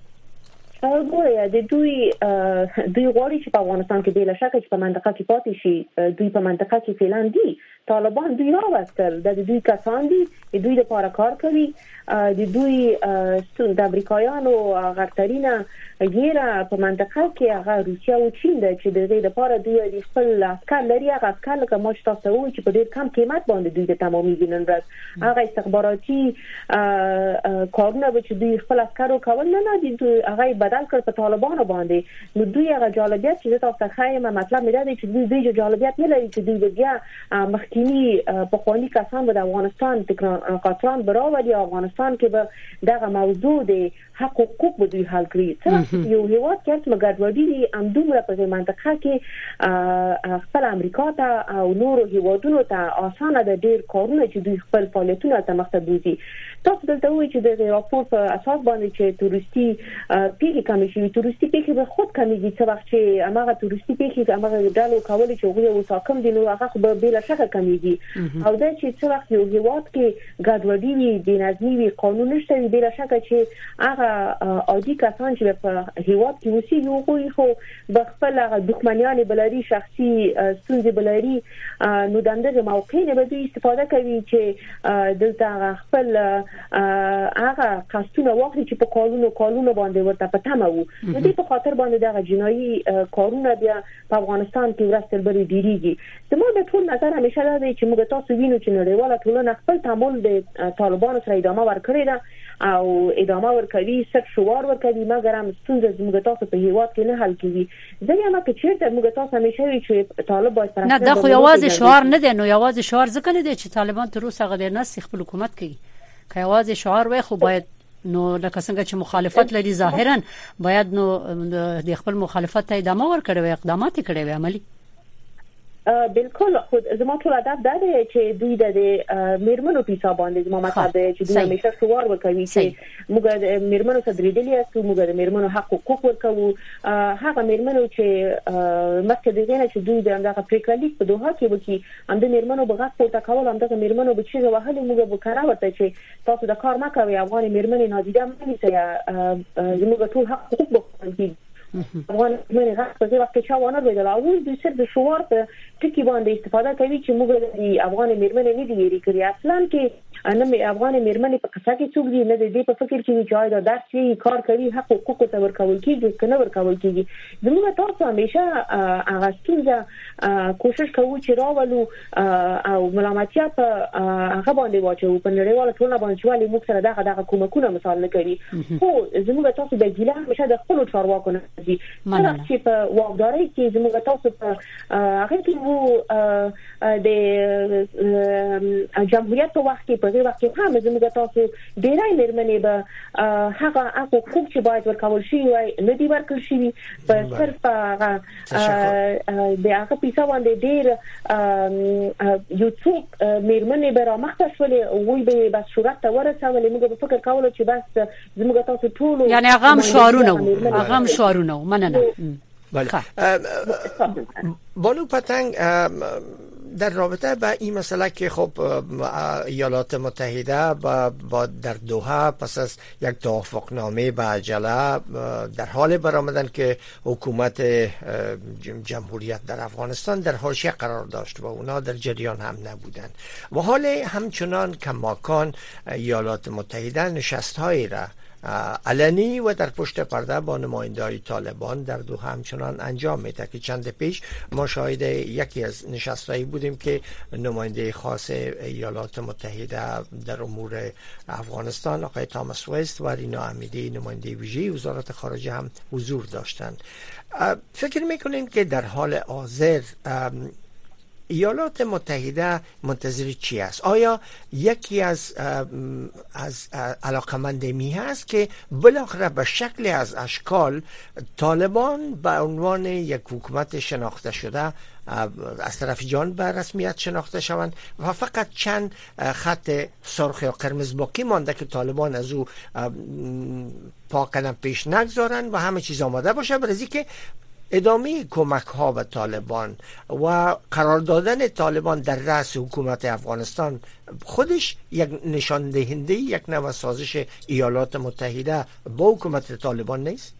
Speaker 7: ګوره د دوی دوی غواړي چې په افغانستان کې بلا شک چې په منطقه کې پاتې شي. دوی په منطقه کې فعلا دي، طالبان دوی راوستل، د دوی کسان دي، دوی لپاره کار کوي. د دوی د امریکایانو غرترینه غیره په منطقه کې هغه روسیا او چین ده چې د دې لپاره دوی د خپل عسكر لري. هغه عسكر لکه ما تاسو وایي چې په ډېر کم قیمت باندې دوی د تمامي نن ورځ هغه استخباراتي کارونه چې دوی خپل عسكرو کول نه نه دي، هغه بدل کړ په طالبانو باندې. نو دوی هغه جالبیت چې تاسو ښایي مطلب مې دا دی چې دوی د جالبیت نه لري چې دوی بیا مخکینی په خواني کسان د افغانستان تکرار قطران براولي افغانستان کې به دغه موضوع د حق او حقوق به دوی حل کړي. یو هیواد کې چې مګډوډي دي ام دومره په منطقه کې خپل امریکا ته او نورو هیوادونو ته اسانه د ډیر کارونه چې دوی خپل فعالیتونه ته مخته بوزي. تاسو دلته وایي چې د راپور په اساس باندې چې تورستي پیښې کمې شي، تورستي پیښې به خود کمیږي. څه وخت چې هغه تورستي پیښې هغه ډالو کولې چې هغه وساکم دي نو هغه به بلا شک کمیږي. او دا چې څه وخت یو هیواد کې ګډوډي وي، بې نظمي وي، قانون نشته وي، بلا شک چې هغه عادي کسان چې په په هیواد کې اوسېږي هغوی خو د خپل دښمنیان بلري شخصي ستونزې بلري نو د اندازه موقع نه به استفاده کوي چې دلته خپل هغه قصتونه واخلي چې په قانونو قانونو باندې ورته پټمه وو نو دې په خاطر باندې دغه جنایي کارونه بیا په افغانستان کې ورستل بری ډیریږي زموږ د ټول نظر همیشه دا دی چې موږ تاسو وینو چې نړیواله ټولنه خپل تعامل د طالبانو سره ادامه ورکړي ده او ادامه ورکوي سر شوار ورکوي مګر هم ستونزې زموږ تاسو په هیواد کې نه حل کیږي ځکه ما کې چیرته موږ تاسو همیشه وی چې طالب باید
Speaker 1: نه دا خو یوازې شعار نه دی نو یوازې شعار ځکه نه دی چې طالبان تر اوسه غیر نه خپل حکومت کوي که یوازې شعار وای خو باید نو لکه څنګه چې مخالفت لري ظاهرا باید نو د خپل مخالفت ته ادامه ورکړي او اقدامات کړي وي عملی
Speaker 7: بالکل خود زما ټول ادب دا دی چې دوی د میرمنو په حساب باندې زما مطلب دی چې دوی همیشه شوار وکوي چې موږ د میرمنو سره درېدلې اسو موږ د میرمنو حق حقوق ورکوو هغه میرمنو چې مکه دغه نه چې دوی د هغه پریکړلیک په دوه کې وکي هم د میرمنو بغاښ پورته کول هم د میرمنو به چې وهلې موږ به کار ورته چې تاسو د کار مکوي افغان میرمنې نادیده مې چې زموږ ټول حق حقوق وکړي افغان میرمنې غږ په دې وخت کې چا ونه ویل او دوی سر د شوار په ټکی باندې استفاده کوي چې موږ د افغان میرمنې نه دی لري کړی اصلا کې نه افغان میرمنې په قصه کې څوک دی نه دی په فکر کې چې دا درس کار کوي حق حقوق ته ورکول کیږي کنه ورکول کیږي زموږ تاسو همیشه هغه ستونزه کوشش کوو چې راولو او ملامتیا په هغه باندې واچو په نړیواله ټولنه باندې چې ولې موږ سره دغه دغه کومکونه مثال نه کوي خو زموږ تاسو د ګیله همیشه د خپل چارواکو نه دي چې په واکداري کې زموږ تاسو په هغه کې وو د جمهوریت په وخت کې په دې وخت کې هم زموږ تاسو ډیرای میرمنې به هغه حقوق چې باید ورکول شي وای نه دی ورکول شي په صرف هغه د هغه پیسه باندې ډیر یو څوک میرمنې به را مخته شولې وای به بس شورت ته ورسولې موږ به فکر کولو چې بس زموږ تاسو ټول
Speaker 1: یعنی هغه هم شعارونه هغه هم شعارونه مننه
Speaker 5: بله بانو پتنگ در رابطه با این مسئله که خب ایالات متحده با, با در دوحه پس از یک توافقنامه با عجله در حال برآمدن که حکومت جمهوریت در افغانستان در حاشیه قرار داشت و اونا در جریان هم نبودند و حال همچنان کماکان ایالات متحده نشست‌هایی را علنی و در پشت پرده با نماینده‌های طالبان در دوحه همچنان انجام میده که چند پیش ما شاهد یکی از نشست‌هایی بودیم که نماینده خاص ایالات متحده در امور افغانستان آقای تامس وست و رینا امیدی نماینده ویژه وزارت خارجه هم حضور داشتند. فکر میکنیم که در حال حاضر ایالات متحده منتظر چی است؟ آیا یکی از از علاقمند می هست که بالاخره به شکل از اشکال طالبان به عنوان یک حکومت شناخته شده از طرف جان به رسمیت شناخته شوند و فقط چند خط سرخ یا قرمز باقی مانده که طالبان از او پا قدم پیش نگذارند و همه چیز آماده باشه برای که ادامه کمک ها به طالبان و قرار دادن طالبان در رأس حکومت افغانستان خودش یک نشان دهنده یک نوع سازش ایالات متحده با حکومت طالبان نیست؟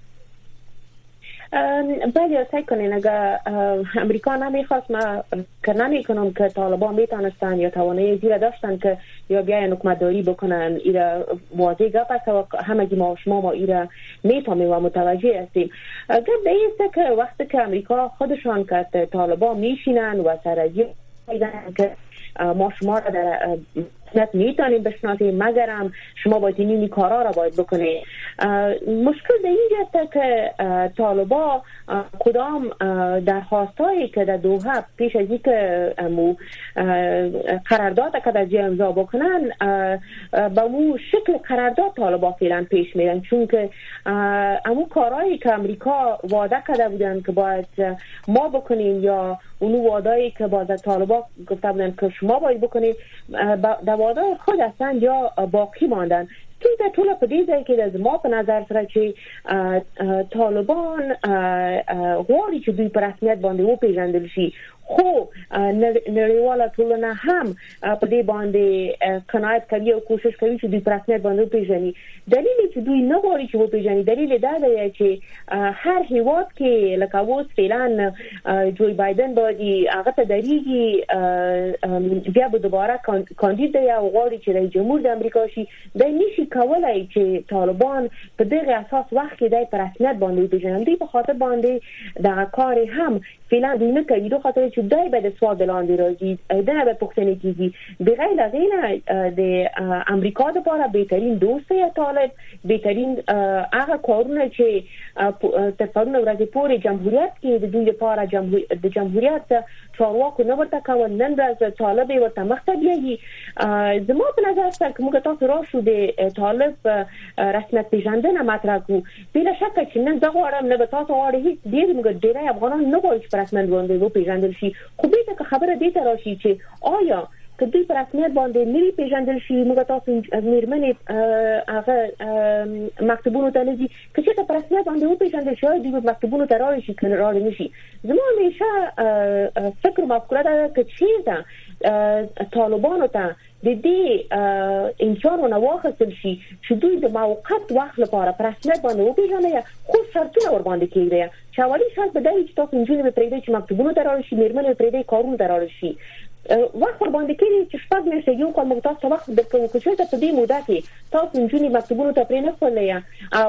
Speaker 7: باید سعی کنین اگر امریکا نمیخواست ما کنن میکنم که طالبان میتونستن یا توانایی زیرا داشتن که یا بیاین حکومتداری بکنن ایره واضح گپ است و همگی ما شما ما ایره میتونیم و متوجه هستیم. گپ به این که وقتی که امریکا خودشان که طالبان میشینن و سرجی میدن که ما شما را در رسمیت میتونیم بشناسیم مگر هم شما باید این کارا را باید بکنید. مشکل در اینجاست که طالبا کدام درخواستایی که در دوحه پیش از اینکه قرارداد که در جای امضا بکنن با مو شکل قرارداد طالبا فعلا پیش میرن چون که امو کارهایی که امریکا وعده کرده بودن که باید ما بکنیم یا اونو وعده‌ای که باز طالبا گفته بودن که شما باید بکنید در وعده خود هستن یا باقی ماندن ستونزه ټول په دې ځای کې د زما په نظر سره چې طالبان غواړي چې دوی په رسمیت باندې وپیژندل شي، خو نړیواله ټولنه هم په دې باندې قناعت کوي او کوشش کوي چې دوی په رسمیت باندې وپیژني. دلیل چې دوی نه غواړي چې وپیژني دلیل دا دی چې هر هیواد کې لکه اوس فعلا جو بایدن باندې هغه ته دریږي بیا به دوباره کاندید دی او غواړي چې رئیس جمهور د امریکا شي. د نشي کولای چې طالبان په دغه اساس وخت کې د رسمیت باندې وپیژني. دوی په خاطر باندې د کار هم فعلا دوی نه کوي، دوی خاطر چې دای به د سواد لاندې راځي، دا به پوښتنه کیږي. بغیر له غیره د امریکا لپاره بهترین دوست یا طالب، بهترین هغه کارونه چې تر پرونه ورځې پورې جمهوریت کې د دوی لپاره د جمهوریت چارواکو نه ورته کول، نن ورځ طالب ورته مخ ته بیایي. زما په نظر سره موږ تاسو راشو د طالب رسمیت پیژندنه مطرح کوو، بلا شک چې نن دا غواړم نه به تاسو غواړئ هیڅ ډېر موږ ډېری افغانان نه غواړي چې په رسمیت باندې وپیژندل شي. خو به که خبره دې ته راشي چې آیا که دوی په رسمیت باندې نوی پیژندل شي موږ تاسو میرمنې هغه مکتوبونو ته نه دي که چې په رسمیت باندې وپیژندل شي دوی په مکتوبونو ته راوړي شي کنه راوړي نشي. زما همیشه فکر مفکوره ده که چیرته طالبانو ته د دې امکانونه واخیستل شي چې دوی د موقت وخت لپاره په رسمیت باندې وپیژني، خو شرطونه ور باندې کېږي چې اولي شرط به دی چې تاسو نجونې به پرېږدئ چې مکتوبونو ته راوړي شي، میرمنې به پرېږدئ کارونو ته راوړي شي. وخت ور باندې کېږي چې شپږ میاشتې یو کال موږ تاسو ته وخت درکوو که چېرته په دې موده کې تاسو نجونې مکتوبونو ته پرې نه ښودلی او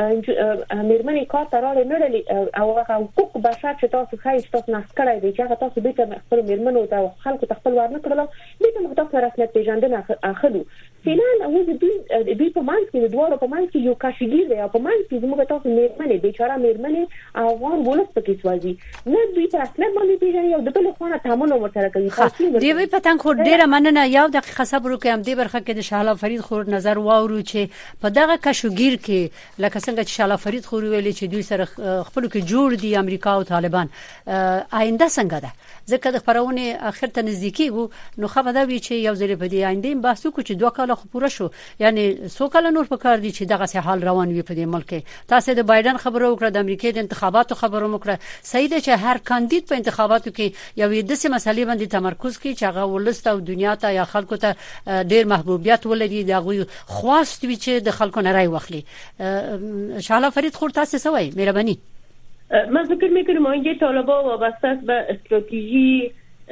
Speaker 7: میرمنې کار ته راوړې نه ډلې او هغه حقوق بشر چې تاسو ښایي چې تاسو نقض کړی دی چې هغه تاسو بېرته خپلو میرمنو ته او خلکو ته خپل ور نه کړلو، بېرته موږ تاسو رسمیت پیژندنه اخلو. فعلا اوس دوی دوی په منځ کې د دواړو په منځ کې یو کاشګیر دی او په منځ کې زموږ تاسو میرمنې بیچاره میرمنې افغان ولس پکې سوځي، نه دوی په رسمیت باندې پیژني او د بلې خوا نه تعامل ورسره کوي.
Speaker 1: دی وی پتن خو ډیره مننه. یو دقیقه صبر وکړئ هم دې برخه کې د شاله فرید خور نظر واورو چې په دغه کاشګیر کې لکه څنګه چې شاله فرید خور ویلي چې دوی سره خپل کې جوړ دي امریکا او طالبان، آینده څنګه ده؟ ځکه د خبرونه اخر ته نزدیکی وو نو خبره دا وی چې یو ځل په دې آینده بحث وکړو چې دوه کاله خو پوره شو، یعنی څو کاله نور پکار دي چې دغه سه حال روان وي په دې ملک. تاسو د بایدن خبرو وکړه، د امریکای د انتخاباتو خبرو وکړه، صحیح ده چې هر کاندید په انتخاباتو کې یو د سه مسلې باندې تمرکز کوي چې هغه ولست او دنیا ته یا خلکو ته ډیر محبوبیت ولري، دغه خواست وی چې د خلکو نه راي واخلي. شاله فرید خور تاسو سوي مهرباني.
Speaker 9: من فکر میکنم اینجا طالبان وابسته به استراتژی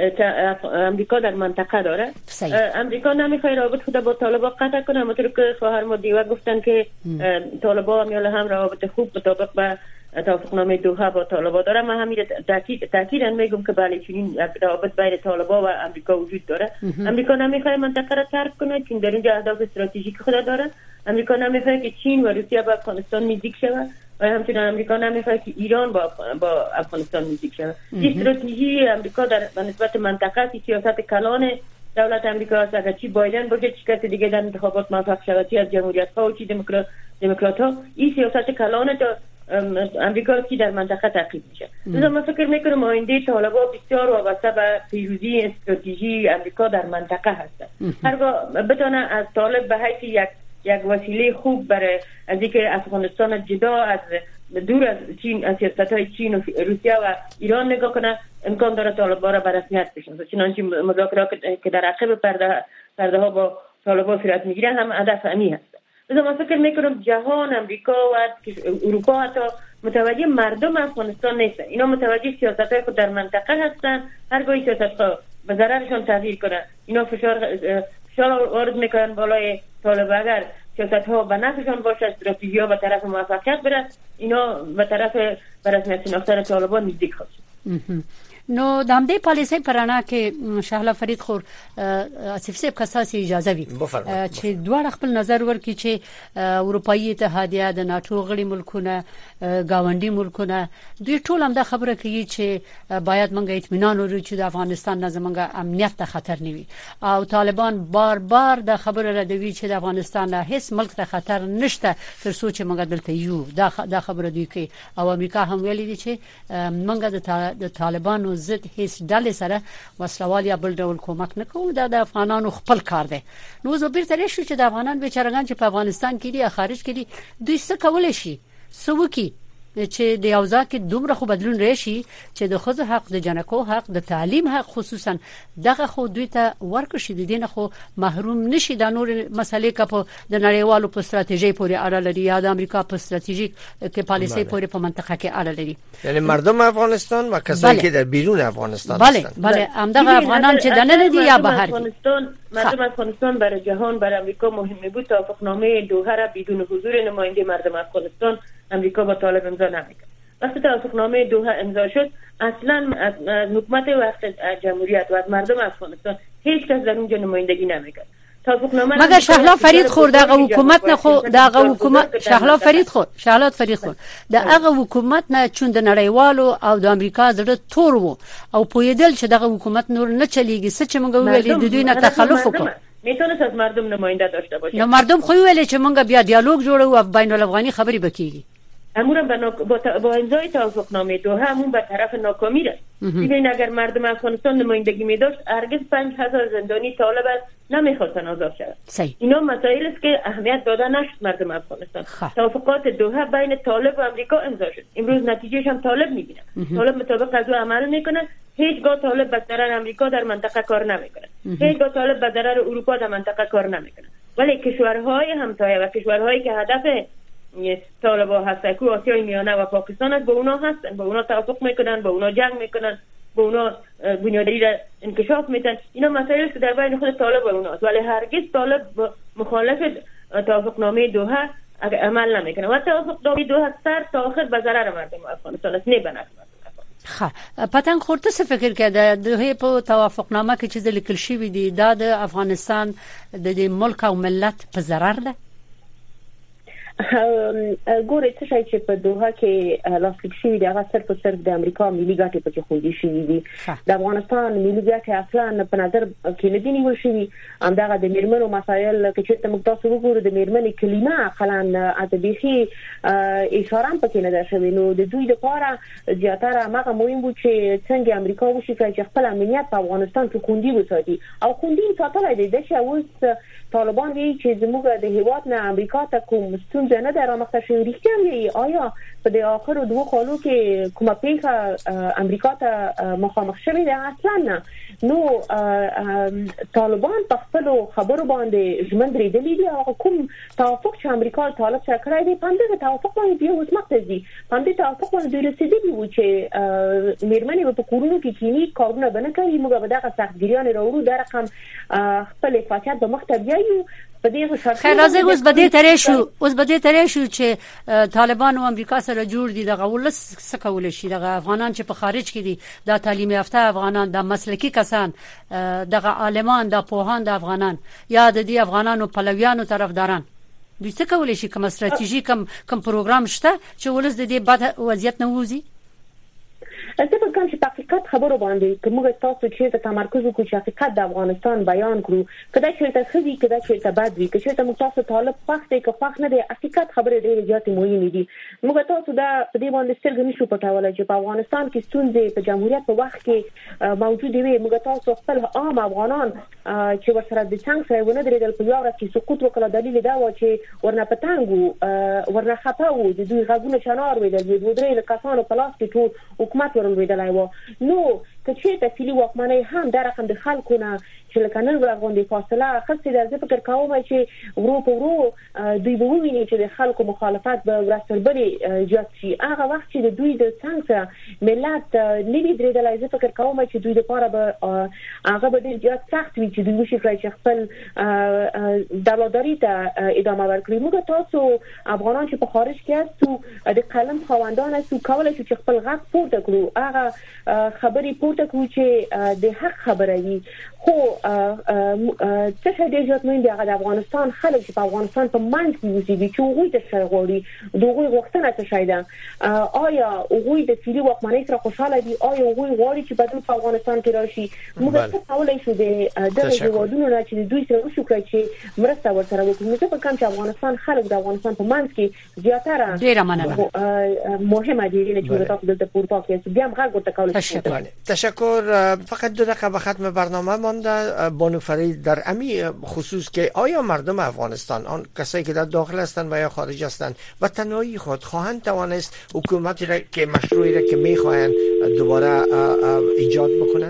Speaker 9: امریکا در منطقه داره. امریکا نمیخواد رابط خود با طالبان قطع کنه، همونطور که خواهر ما دیوه گفتن که طالبان میاله هم رابط خوب مطابق به توافقنامه دوحه با طالبان داره. من همین تاکید تاکیدا میگم که بله چنین رابط بین طالبان و امریکا وجود داره. امریکا نمیخواد منطقه را ترک کنه چون در اینجا اهداف استراتژیک خود داره. امریکا نمیخواد که چین و روسیه به افغانستان نزدیک شود و همچنین امریکا نمیخواد که ایران با با افغانستان نزدیک شود. استراتژی امریکا در نسبت منطقه سیاست کلان دولت امریکا است. اگر چی بایدن باشه چی کسی دیگه در انتخابات موفق شود، چی از جمهوریت ها و چی دموکرات دموکرات ها، این سیاست کلان تا امریکا که در منطقه تعقیب میشه. لذا من فکر میکنم آینده طالبان بسیار وابسته به پیروزی استراتژی امریکا در منطقه هست. هرگاه بتونه از طالب به حیث یک یک وسیله خوب برای از اینکه افغانستان جدا از دور از چین، از سیاست‌های چین و روسیه و ایران نگاه کنه، امکان داره طالبان را به رسمیت بشناسه. چنانچه مذاکرات که در عقب پرده پرده ها با طالبان صورت میگیره هم هدف امی هست. لذا من فکر میکنم جهان، امریکا و اروپا حتی متوجه مردم افغانستان نیستن، اینا متوجه سیاست‌های خود در منطقه هستن. هرگاه سیاست‌ها به ضررشون تغییر کنه، اینا فشار فشار وارد میکنن بالای طالب. اگر سیاست‌ها به نفعشون باشه، استراتژی‌ها به طرف موفقیت بره، اینا به طرف به رسمیت شناختن طالبان نزدیک خواهد شد.
Speaker 1: نو د همدې پالیسۍ پرانا کې شاهله فرید خور اسف صاحب کساسي اجازه وي چې دوه خپل نظر ورکړي چې اروپאי اتحادیه د ناتو غړي ملکونه گاونډي ملکونه دوی ټول هم د خبره کوي چې باید موږ اطمینان ولرو چې د افغانستان نظمنګ امنیت ته خطر نه وي او طالبان بار بار د خبره ردوي چې د افغانستان نه هیڅ ملک ته خطر نشته تر څو چې موږ دلته یو دا د خبره دوی کوي او امریکا هم ویلي دي چې موږ د طالبانو ضد هیڅ ډلې سره وسلوال یا بل ډول کومک نه کوو. دا د افغانانو خپل کار دی. نو زه بیرته راشم چې د افغانان بیچارهګان چې په افغانستان کې دي خارج کې دي دوی څه کولای شي سوکي چې د یو ځکه دومره خو بدلون راشي چې د خزو حق د جنکو حق د تعلیم حق خصوصا دغه خو دوی ته ورکړ شي د دین خو محروم نشي د نور مسلې کا په د نړیوالو په ستراتیژي پورې اړه لري یا د امریکا په ستراتیژیک کې پالیسي پورې په منطقه کې اړه لري.
Speaker 5: یعنی مردم افغانستان و کسانی که در بیرون افغانستان
Speaker 1: بله هستند. بله همدغه افغانان چې دننه دي یا بهر
Speaker 9: افغانستان مردم افغانستان برای جهان برای امریکا مهم بود. توافقنامه دوحه را بدون حضور نماینده مردم افغانستان امریکا با طالب امضا نمیکرد. وقتی توافقنامه دوحه امضا شد اصلا از حکومت وقت جمهوریت و از مردم افغانستان هیچ کس در اونجا نمایندگی نمیکرد.
Speaker 1: مگر شهلا فرید خور دغه حکومت نه خو دغه حکومت شهلا فرید خور شهلا فرید خور دغه حکومت نه چون د نړیوالو او د امریکا زړه تور وو او پویدل چې دغه حکومت نور نه چلیږي څه چې موږ ویلې د دوی نه تخلف وکړو.
Speaker 9: میتونه از مردم نماینده داشته باشه.
Speaker 1: نو مردم خو ویلې چې موږ بیا دیالوگ جوړو او بین الافغاني خبري بکیږي.
Speaker 9: امورم با, ناک... با, تا... با امضای توافقنامه دوحه همون به طرف ناکامی رفت. ببین اگر مردم افغانستان نمایندگی می داشت هرگز پنج هزار زندانی طالب نمیخواستن آزاد شود. اینا مسائل است که اهمیت داده نشد مردم افغانستان. توافقات دوحه بین طالب و امریکا امضا شد. امروز نتیجهش هم طالب میبینه. طالب مطابق از او عمل میکنه. هیچگاه طالب به ضرر امریکا در منطقه کار نمیکنه. هیچگاه طالب به ضرر اروپا در منطقه کار نمیکنه. ولی کشورهای همسایه و کشورهایی که هدف طالبان هستن که آسیای میانه و پاکستان است با اونا هستن با اونا توافق میکنن با اونا جنگ میکنن با اونا بنیادی را انکشاف میدن. اینا مسائلی که در بین خود طالب و اوناست ولی هرگز طالب مخالف توافقنامه دوحه عمل نمیکنه و توافقنامه دوحه سر تا آخر به ضرر مردم افغانستان است نه به نفع
Speaker 1: خا پتنګ خورته څه فکر کړه د په توافقنامه کې چې لیکل شوی دی دا د افغانستان د ملک او ملت په ضرر ده؟
Speaker 7: ګورې څه شي چې په دوحه کې لاسلیک شوی دی هغه صرف او صرف د امریکا ملي ګټې په کې خوندي شوی دي. د افغانستان ملي ګټې اصلا په نظر کې نه دي نیول شوی. همدغه د میرمنو مسایل کې چې موږ تاسو وګورو د میرمنې کلمه اقلا از بيخي اشاره هم پکې نه ده شوی. نو د دوی لپاره زیاتره هغه مهم بود چې څنګه امریکا وشي چې خپل امنیت په افغانستان کې خوندي وساتي او خوندي ساتل دی چې اوس طالبان وی چې زموږ د هیواد نه امریکا ته کوم ستونزه نه ده رامخته شوې. رښتیا وی آیا په د اخر دوه کالو کې کومه پیښه امریکا ته مخامخ شوې ده؟ اصلا نه. نو طالبان په خپل خبرو باندې ژمن درېدلي دي او کوم توافق چې امریکا طالب سره کړی دی په دې توافق باندې بیا اوس مخته دي. په دې توافق باندې دوی رسیدلي وو چې میرمنې په کورونو کې کینی کارونه بنه کوي. موږ به دغه سختګیریان راوړو د رقم خپل فعالیت به مخته بیایو.
Speaker 1: خیر راځي اوس بده ترې شو اوس بده ترې شو چې طالبان او امریکا سره جوړ دي دغه ولس څه کول شي. دغه افغانان چې په خارج کې دي د تعلیم یافته افغانان د مسلکی کسان دغه عالمان د پوهان د افغانان یا د دې افغانانو پلویانو طرفداران دوی څه کول شي؟ کوم ستراتیژي کوم کوم پروګرام شته چې ولس د دې بد وضعیت نه وځي؟
Speaker 7: زه به کوم چې په حقیقت خبرو باندې که موږ تاسو چې تمرکز وکړو چې حقیقت د افغانستان بیان کړو کله چې تاسو دې کله چې تباد وی چې موږ تاسو طالب وخت کې خوښ نه دی حقیقت خبره ډېرې زیاتې مهمه دي. موږ تاسو دا په دې باندې سترګې نشو پټولای چې په افغانستان کې ستونزې په جمهوریت په وخت کې موجود وي. موږ تاسو خپل عام افغانان چې ورسره د څنګه سره ونه درېدل په یو ورځ کې سقوط وکړه. دلیل دا و چې ورنه پتنګو ورنه خپاو د دوی غوونه شنار ویل د دوی درې کسانو په لاس کې ټول حکومت ورولېدلای و. نو که چې تفصیلی واکمنۍ هم در رقم د خلکو نه چې لکه نن غوښندې فاصله خاصه د ځکه فکر کوم چې ورو په ورو دوی به وویني چې د خلکو مخالفت به ورسربري زیات شي. هغه وخت چې د دوی د څنګه ملت نوی درېدلای زه فکر کوم چې دوی لپاره به هغه به ډېر زیات سخت وي چې دوی وشي چې خپل دلاداري ته ادامه ورکړي. موږ تاسو افغانان چې په خارج کې هستو د قلم خواندان هستو کولای شو چې خپل غږ پورته کړو هغه خبرې پورته کړو چې د حق خبره وي. خو څه شي ډېر زیات مهم دی هغه د افغانستان خلک چې په افغانستان په منځ کې اوسېږي چې هغوی د څه غواړي دغوی غوښتنه څه شي ده. آیا هغوی د سیلي واکمنۍ سره خوشاله دي؟ آیا هغوی غواړي چې بدلون په افغانستان کې راشي؟ موږ څه کولای شو د دغه هیوادونو نه چې دوی سره وشو کړی چې مرسته ورسره وکړو. زه په کوم چې افغانستان خلک د افغانستان په منځ کې زیاتره
Speaker 1: ډېره مننه
Speaker 7: مهمه دي چې تاسو دلته پورته کې بیا هم غږ ورته کولای شئ.
Speaker 5: تشکر. فقط دو دقیقه به ختم برنامه مانده. بانو فرید، در امی خصوص که آیا مردم افغانستان، آن کسایی که در داخل هستند و یا خارج هستند، و تنهایی خود خواهند توانست حکومتی را که مشروعی را که میخواهند دوباره ایجاد بکنن؟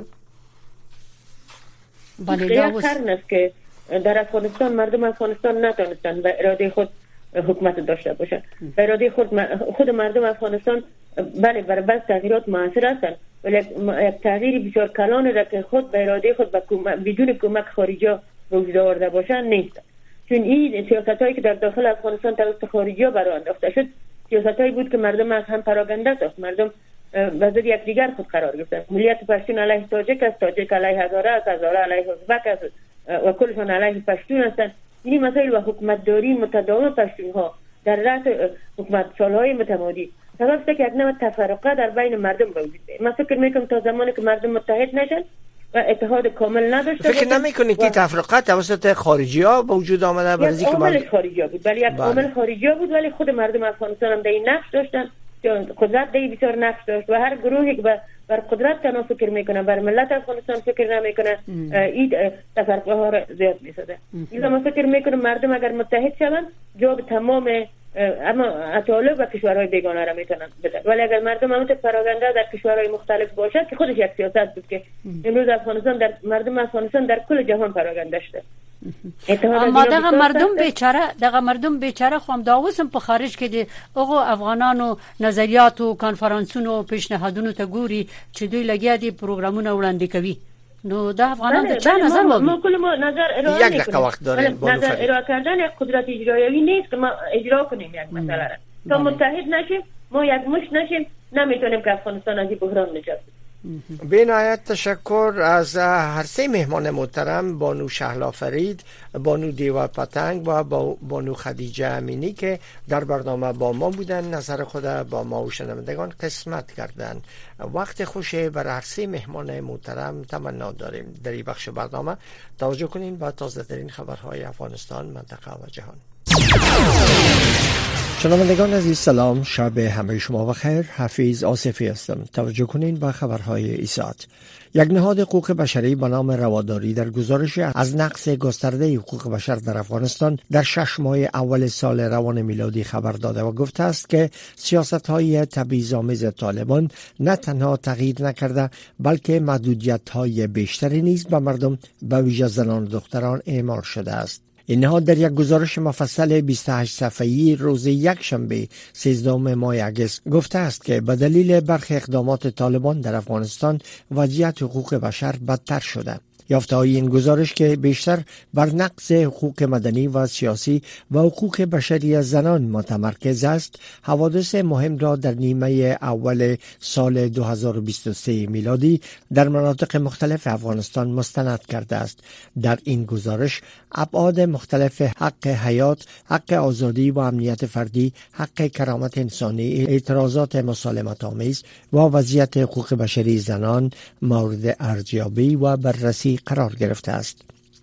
Speaker 9: بله، یک قرن است که در افغانستان مردم افغانستان نتونستند به اراده خود حکومت داشته باشند. به اراده خود خود مردم افغانستان بله برای بعض تغییرات موثر هستند، ولی یک تغییر بسیار کلان را که خود به اراده خود بدون کمک خارجی به وجود آورده باشند نیست. چون این سیاستایی که در داخل افغانستان توسط خارجی‌ها برآ انداخته شد، سیاستایی بود که مردم از هم پراگنده ساخت. مردم به ضد یکدیگر خود قرار گرفتند. ملیت پشتون علیه تاجک است، تاجک علیه هزاره است، هزاره علیه ازبک است و کلشان علیه پشتون هستند. این مسائل و حکومتداری متداوم پشتونها در رأس حکومت سالهای متمادی سبب شد که یک نوع تفرقه در بین مردم به وجود بیاید. من فکر میکنم تا زمانی که مردم متحد نشن و اتحاد کامل نداشته
Speaker 5: فکر نمیکنید که تفرقه توسط خارجی ها به وجود آمده؟
Speaker 9: برای اینکه عامل خارجی ها بود، ولی یک عامل خارجی ها بود، ولی خود مردم افغانستان هم در این نقش داشتن، قدرت در بسیار نقش داشت و هر گروهی که بر قدرت تنها فکر میکنه، بر ملت افغانستان فکر نمیکنه، این تفرقه ها را زیاد میسازه. لذا من فکر میکنم مردم اگر متحد شوند جواب تمام اما اطالب و کشورهای بیگانه را میتونن بدن، ولی اگر مردم همون پراگنده در کشورهای مختلف باشد که خودش یک سیاست بود که امروز افغانستان در مردم افغانستان در کل جهان پراگنده شده.
Speaker 1: اما دغه مردم بیچاره دغه مردم بیچاره خو هم دا اوسم په خارج کې دي هغه افغانانو نظریاتو کانفرنسونو پیشنهادونو ته ګوري چې دوی لګیا دي پروګرامونه وړاندې کوي. نو دا افغانان ته چا نظر وایي؟
Speaker 9: ما کل ما نظر ارائه
Speaker 5: یک دقیقه وقت داریم.
Speaker 9: نظر ارائه کردن یک قدرت اجرایی نیست که ما اجرا کنیم یک مسئله را. تا متحد نشیم، ما یک مشت نشیم، نمیتونیم که افغانستان از این بحران نجات بدیم.
Speaker 5: به نهایت تشکر از هر سه مهمان محترم، بانو شهلا فرید، بانو دیوا پتنگ و بانو خدیجه امینی که در برنامه با ما بودن، نظر خود با ما و شنوندگان قسمت کردند. وقت خوشی برای هر سه مهمان محترم تمنا داریم. در این بخش برنامه توجه کنین با تازه ترین خبرهای افغانستان، منطقه و جهان. شنوندگان عزیز سلام، شب همه شما بخیر. حفیظ آصفی هستم. توجه کنین به خبرهای ای ساعت. یک نهاد حقوق بشری به نام رواداری در گزارش از نقص گسترده حقوق بشر در افغانستان در شش ماه اول سال روان میلادی خبر داده و گفته است که سیاست‌های تبعیض‌آمیز طالبان نه تنها تغییر نکرده بلکه محدودیت‌های بیشتری نیز به مردم به ویژه زنان و دختران اعمال شده است. این نهاد در یک گزارش مفصل بیست و هشت صفحه‌ای روز یک شنبه سیزدهم ماه اگست گفته است که به دلیل برخی اقدامات طالبان در افغانستان وضعیت حقوق بشر بدتر شده. یافته‌های این گزارش که بیشتر بر نقض حقوق مدنی و سیاسی و حقوق بشری زنان متمرکز است، حوادث مهم را در نیمه اول سال دو هزار و بیست و سه میلادی در مناطق مختلف افغانستان مستند کرده است. در این گزارش ابعاد مختلف حق حیات، حق آزادی و امنیت فردی، حق کرامت انسانی، اعتراضات مسالمت آمیز و وضعیت حقوق بشری زنان مورد ارزیابی و بررسی قرار گرفته است.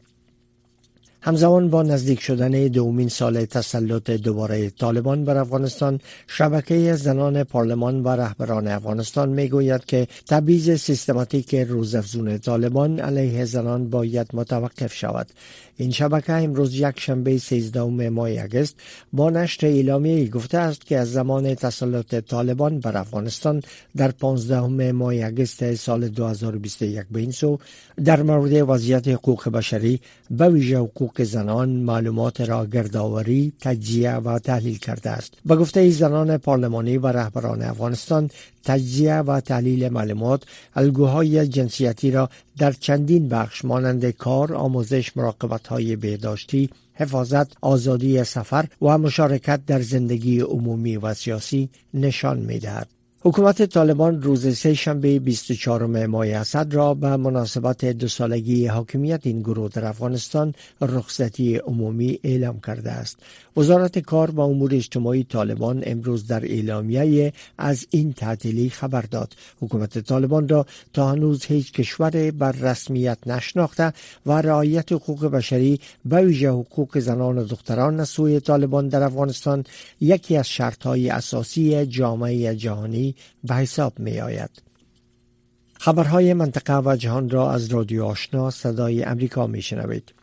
Speaker 5: همزمان با نزدیک شدن دومین سال تسلط دوباره طالبان بر افغانستان، شبکه زنان پارلمان و رهبران افغانستان میگوید که تبعیض سیستماتیک روزافزون طالبان علیه زنان باید متوقف شود. این شبکه امروز یک شنبه سیزدهم ماه اگست با نشر اعلامیه‌ای گفته است که از زمان تسلط طالبان بر افغانستان در پانزدهم ماه اگست سال دو هزار و بیست و یک به این سو در مورد وضعیت حقوق بشری به ویژه حقوق زنان معلومات را گردآوری، تجزیه و تحلیل کرده است. به گفته زنان پارلمانی و رهبران افغانستان، تجزیه و تحلیل معلومات الگوهای جنسیتی را در چندین بخش مانند کار، آموزش، مراقبت‌های بهداشتی، حفاظت، آزادی سفر و مشارکت در زندگی عمومی و سیاسی نشان می‌دهد. حکومت طالبان روز سه شنبه بیست و چهارم ماه اسد را به مناسبت دو سالگی حاکمیت این گروه در افغانستان رخصتی عمومی اعلام کرده است. وزارت کار و امور اجتماعی طالبان امروز در اعلامیه از این تعطیلی خبر داد. حکومت طالبان را تا هنوز هیچ کشور بر رسمیت نشناخته و رعایت حقوق بشری به ویژه حقوق زنان و دختران از سوی طالبان در افغانستان یکی از شرط‌های اساسی جامعه جهانی به حساب می آید. خبرهای منطقه و جهان را از رادیو آشنا صدای امریکا میشنوید.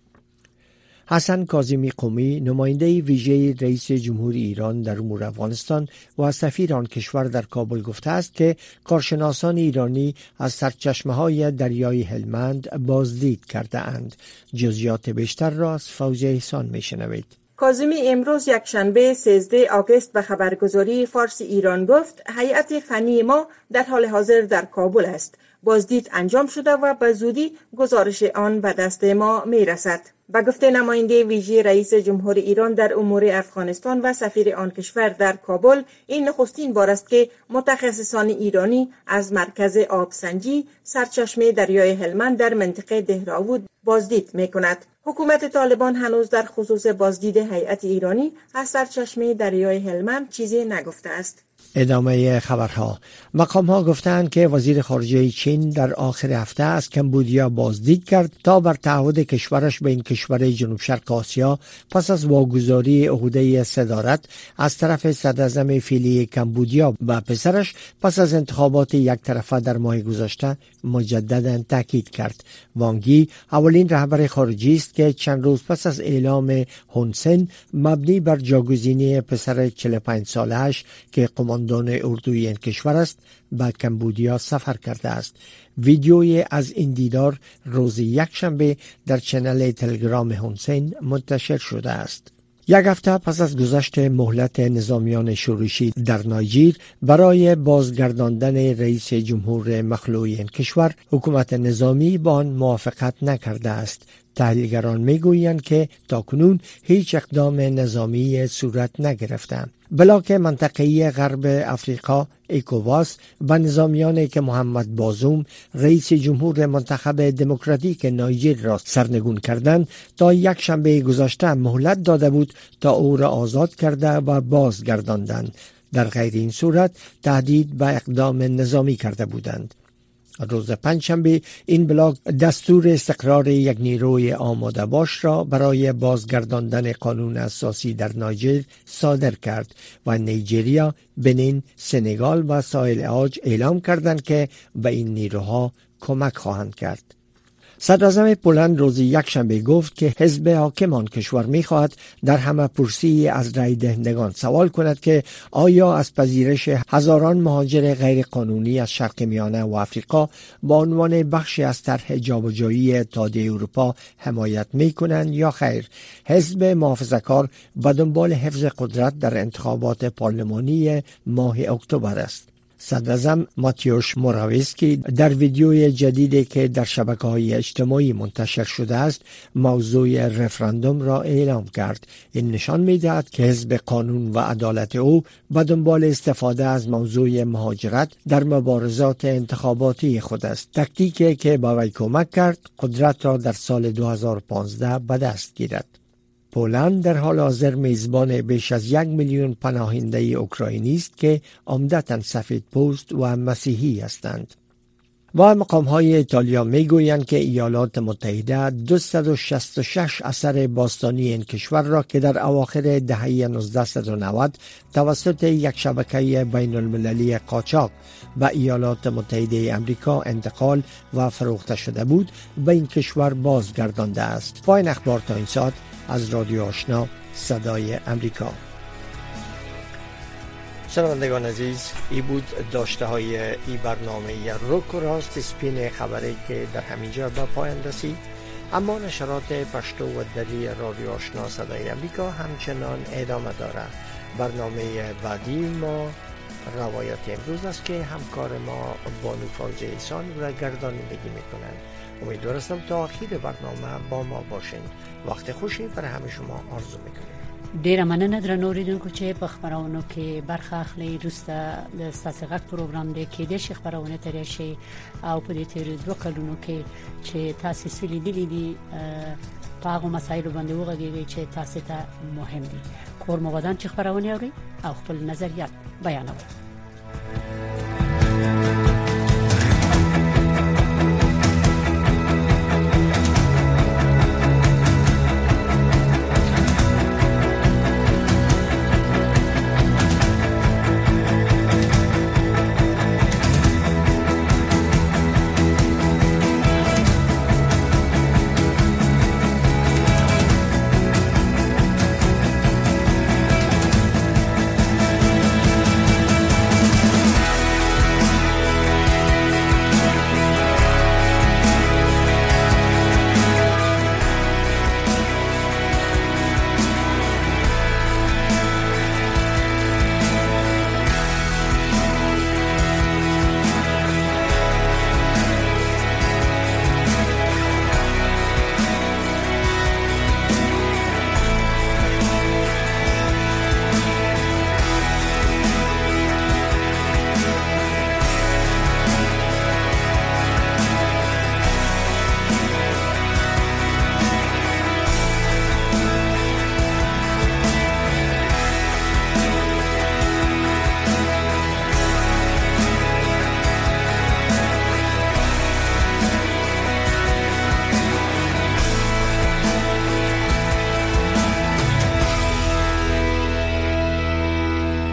Speaker 5: حسن کاظمی قمی، نماینده ویژه رئیس جمهور ایران در امور افغانستان و سفیر آن کشور در کابل گفته است که کارشناسان ایرانی از سرچشمه‌های دریای هلمند بازدید کرده اند. جزئیات بیشتر را از فوزیه احسان میشنوید.
Speaker 10: کاظمی امروز یکشنبه سیزده آگوست به خبرگزاری فارس ایران گفت هیئت فنی ما در حال حاضر در کابل است. بازدید انجام شده و به زودی گزارش آن به دست ما می رسد. به گفته نماینده ویژه رئیس جمهور ایران در امور افغانستان و سفیر آن کشور در کابل، این نخستین بار است که متخصصان ایرانی از مرکز آبسنجی سرچشمه دریای هلمند در منطقه دهراوود بازدید می کند. حکومت طالبان هنوز در خصوص بازدید هیئت ایرانی از سرچشمه دریای هلمند چیزی نگفته است.
Speaker 5: ادامه خبرها. مقام ها گفتند که وزیر خارجه چین در آخر هفته از کمبودیا بازدید کرد تا بر تعهد کشورش به این کشور جنوب شرق آسیا پس از واگذاری عهده صدارت از طرف صدراعظم فعلی کمبودیا و پسرش پس از انتخابات یک طرفه در ماه گذشته مجددا تاکید کرد. وانگی اولین رهبر خارجی است که چند روز پس از اعلام هون سن مبنی بر جاگزینی پسر چهل و پنج ساله‌اش که قماندان اردوی این کشور است به کمبودیا سفر کرده است. ویدیوی از این دیدار روز یکشنبه در چنل تلگرام هون سن منتشر شده است. یک هفته پس از گذشت مهلت نظامیان شورشی در نایجیر برای بازگرداندن رئیس جمهور مخلوع این کشور، حکومت نظامی با آن موافقت نکرده است. تحلیلگران میگویند که تاکنون هیچ اقدام نظامی صورت نگرفته. بلاک منطقه‌ای غرب افریقا ایکوواس و نظامیانی که محمد بازوم رئیس جمهور منتخب دموکراتیک نایجر را سرنگون کردند تا یک شنبه گذشته مهلت داده بود تا او را آزاد کرده و بازگرداندند. در غیر این صورت تهدید به اقدام نظامی کرده بودند. روز پنجشنبه این بلاک دستور استقرار یک نیروی آماده باش را برای بازگرداندن قانون اساسی در نایجر صادر کرد و نیجریه، بنین، سنگال و ساحل عاج اعلام کردند که به این نیروها کمک خواهند کرد. صدراعظم پولند روز یکشنبه گفت که حزب حاکم آن کشور می‌خواهد در همه پرسی از رای دهندگان سوال کند که آیا از پذیرش هزاران مهاجر غیر قانونی از شرق میانه و آفریقا با عنوان بخشی از طرح جابجایی اتحادیه اروپا حمایت می‌کنند یا خیر. حزب محافظه‌کار به دنبال حفظ قدرت در انتخابات پارلمانی ماه اکتبر است. صدراعظم ماتیوش موراویسکی در ویدیوی جدیدی که در شبکه‌های اجتماعی منتشر شده است موضوع رفراندوم را اعلام کرد. این نشان می‌دهد که حزب قانون و عدالت او به دنبال استفاده از موضوع مهاجرت در مبارزات انتخاباتی خود است، تاکتیکی که به وی کمک کرد قدرت را در سال دو هزار و پانزده به دست گیرد. پولند در حال حاضر میزبان بیش از یک میلیون پناهنده اوکراینی است که عمدتاً سفید پوست و مسیحی هستند. و مقام‌های ایتالیا میگویند که ایالات متحده دویست و شصت و شش اثر باستانی این کشور را که در اواخر دهه نوزده و نود توسط یک شبکه بین المللی قاچاق به ایالات متحده آمریکا انتقال و فروخته شده بود به این کشور بازگردانده است. پایان اخبار تا این ساعت از رادیو آشنا صدای امریکا. شنوندگان عزیز، ای بود داشته های ای برنامه روک و راست سپین خبری که در همینجا به پایان رسید. اما نشرات پشتو و دری رادیو آشنا صدای امریکا همچنان ادامه دارد. برنامه بعدی ما روایت امروز است که همکار ما بانو فوزیه احسان و گردانندگی میکنند. امیدوارم تا آخر برنامه با ما باشین. وقت خوشی برای همه شما آرزو میکنیم.
Speaker 1: ډیره مننه درنو اوریدونکو چې په خبرونو کې برخه اخلي. وروسته د ستاسو غږ پروګرام دی کې د شي خبرونه ترې شي او په دې تیر دوه کلونو کې چې تاسو سلی دي دي په هغه مسایلو باندې وغږیږي چې تاسو ته مهم دي. کور مو ودان چې خبرونه اوري او خپل نظریات بیانوي.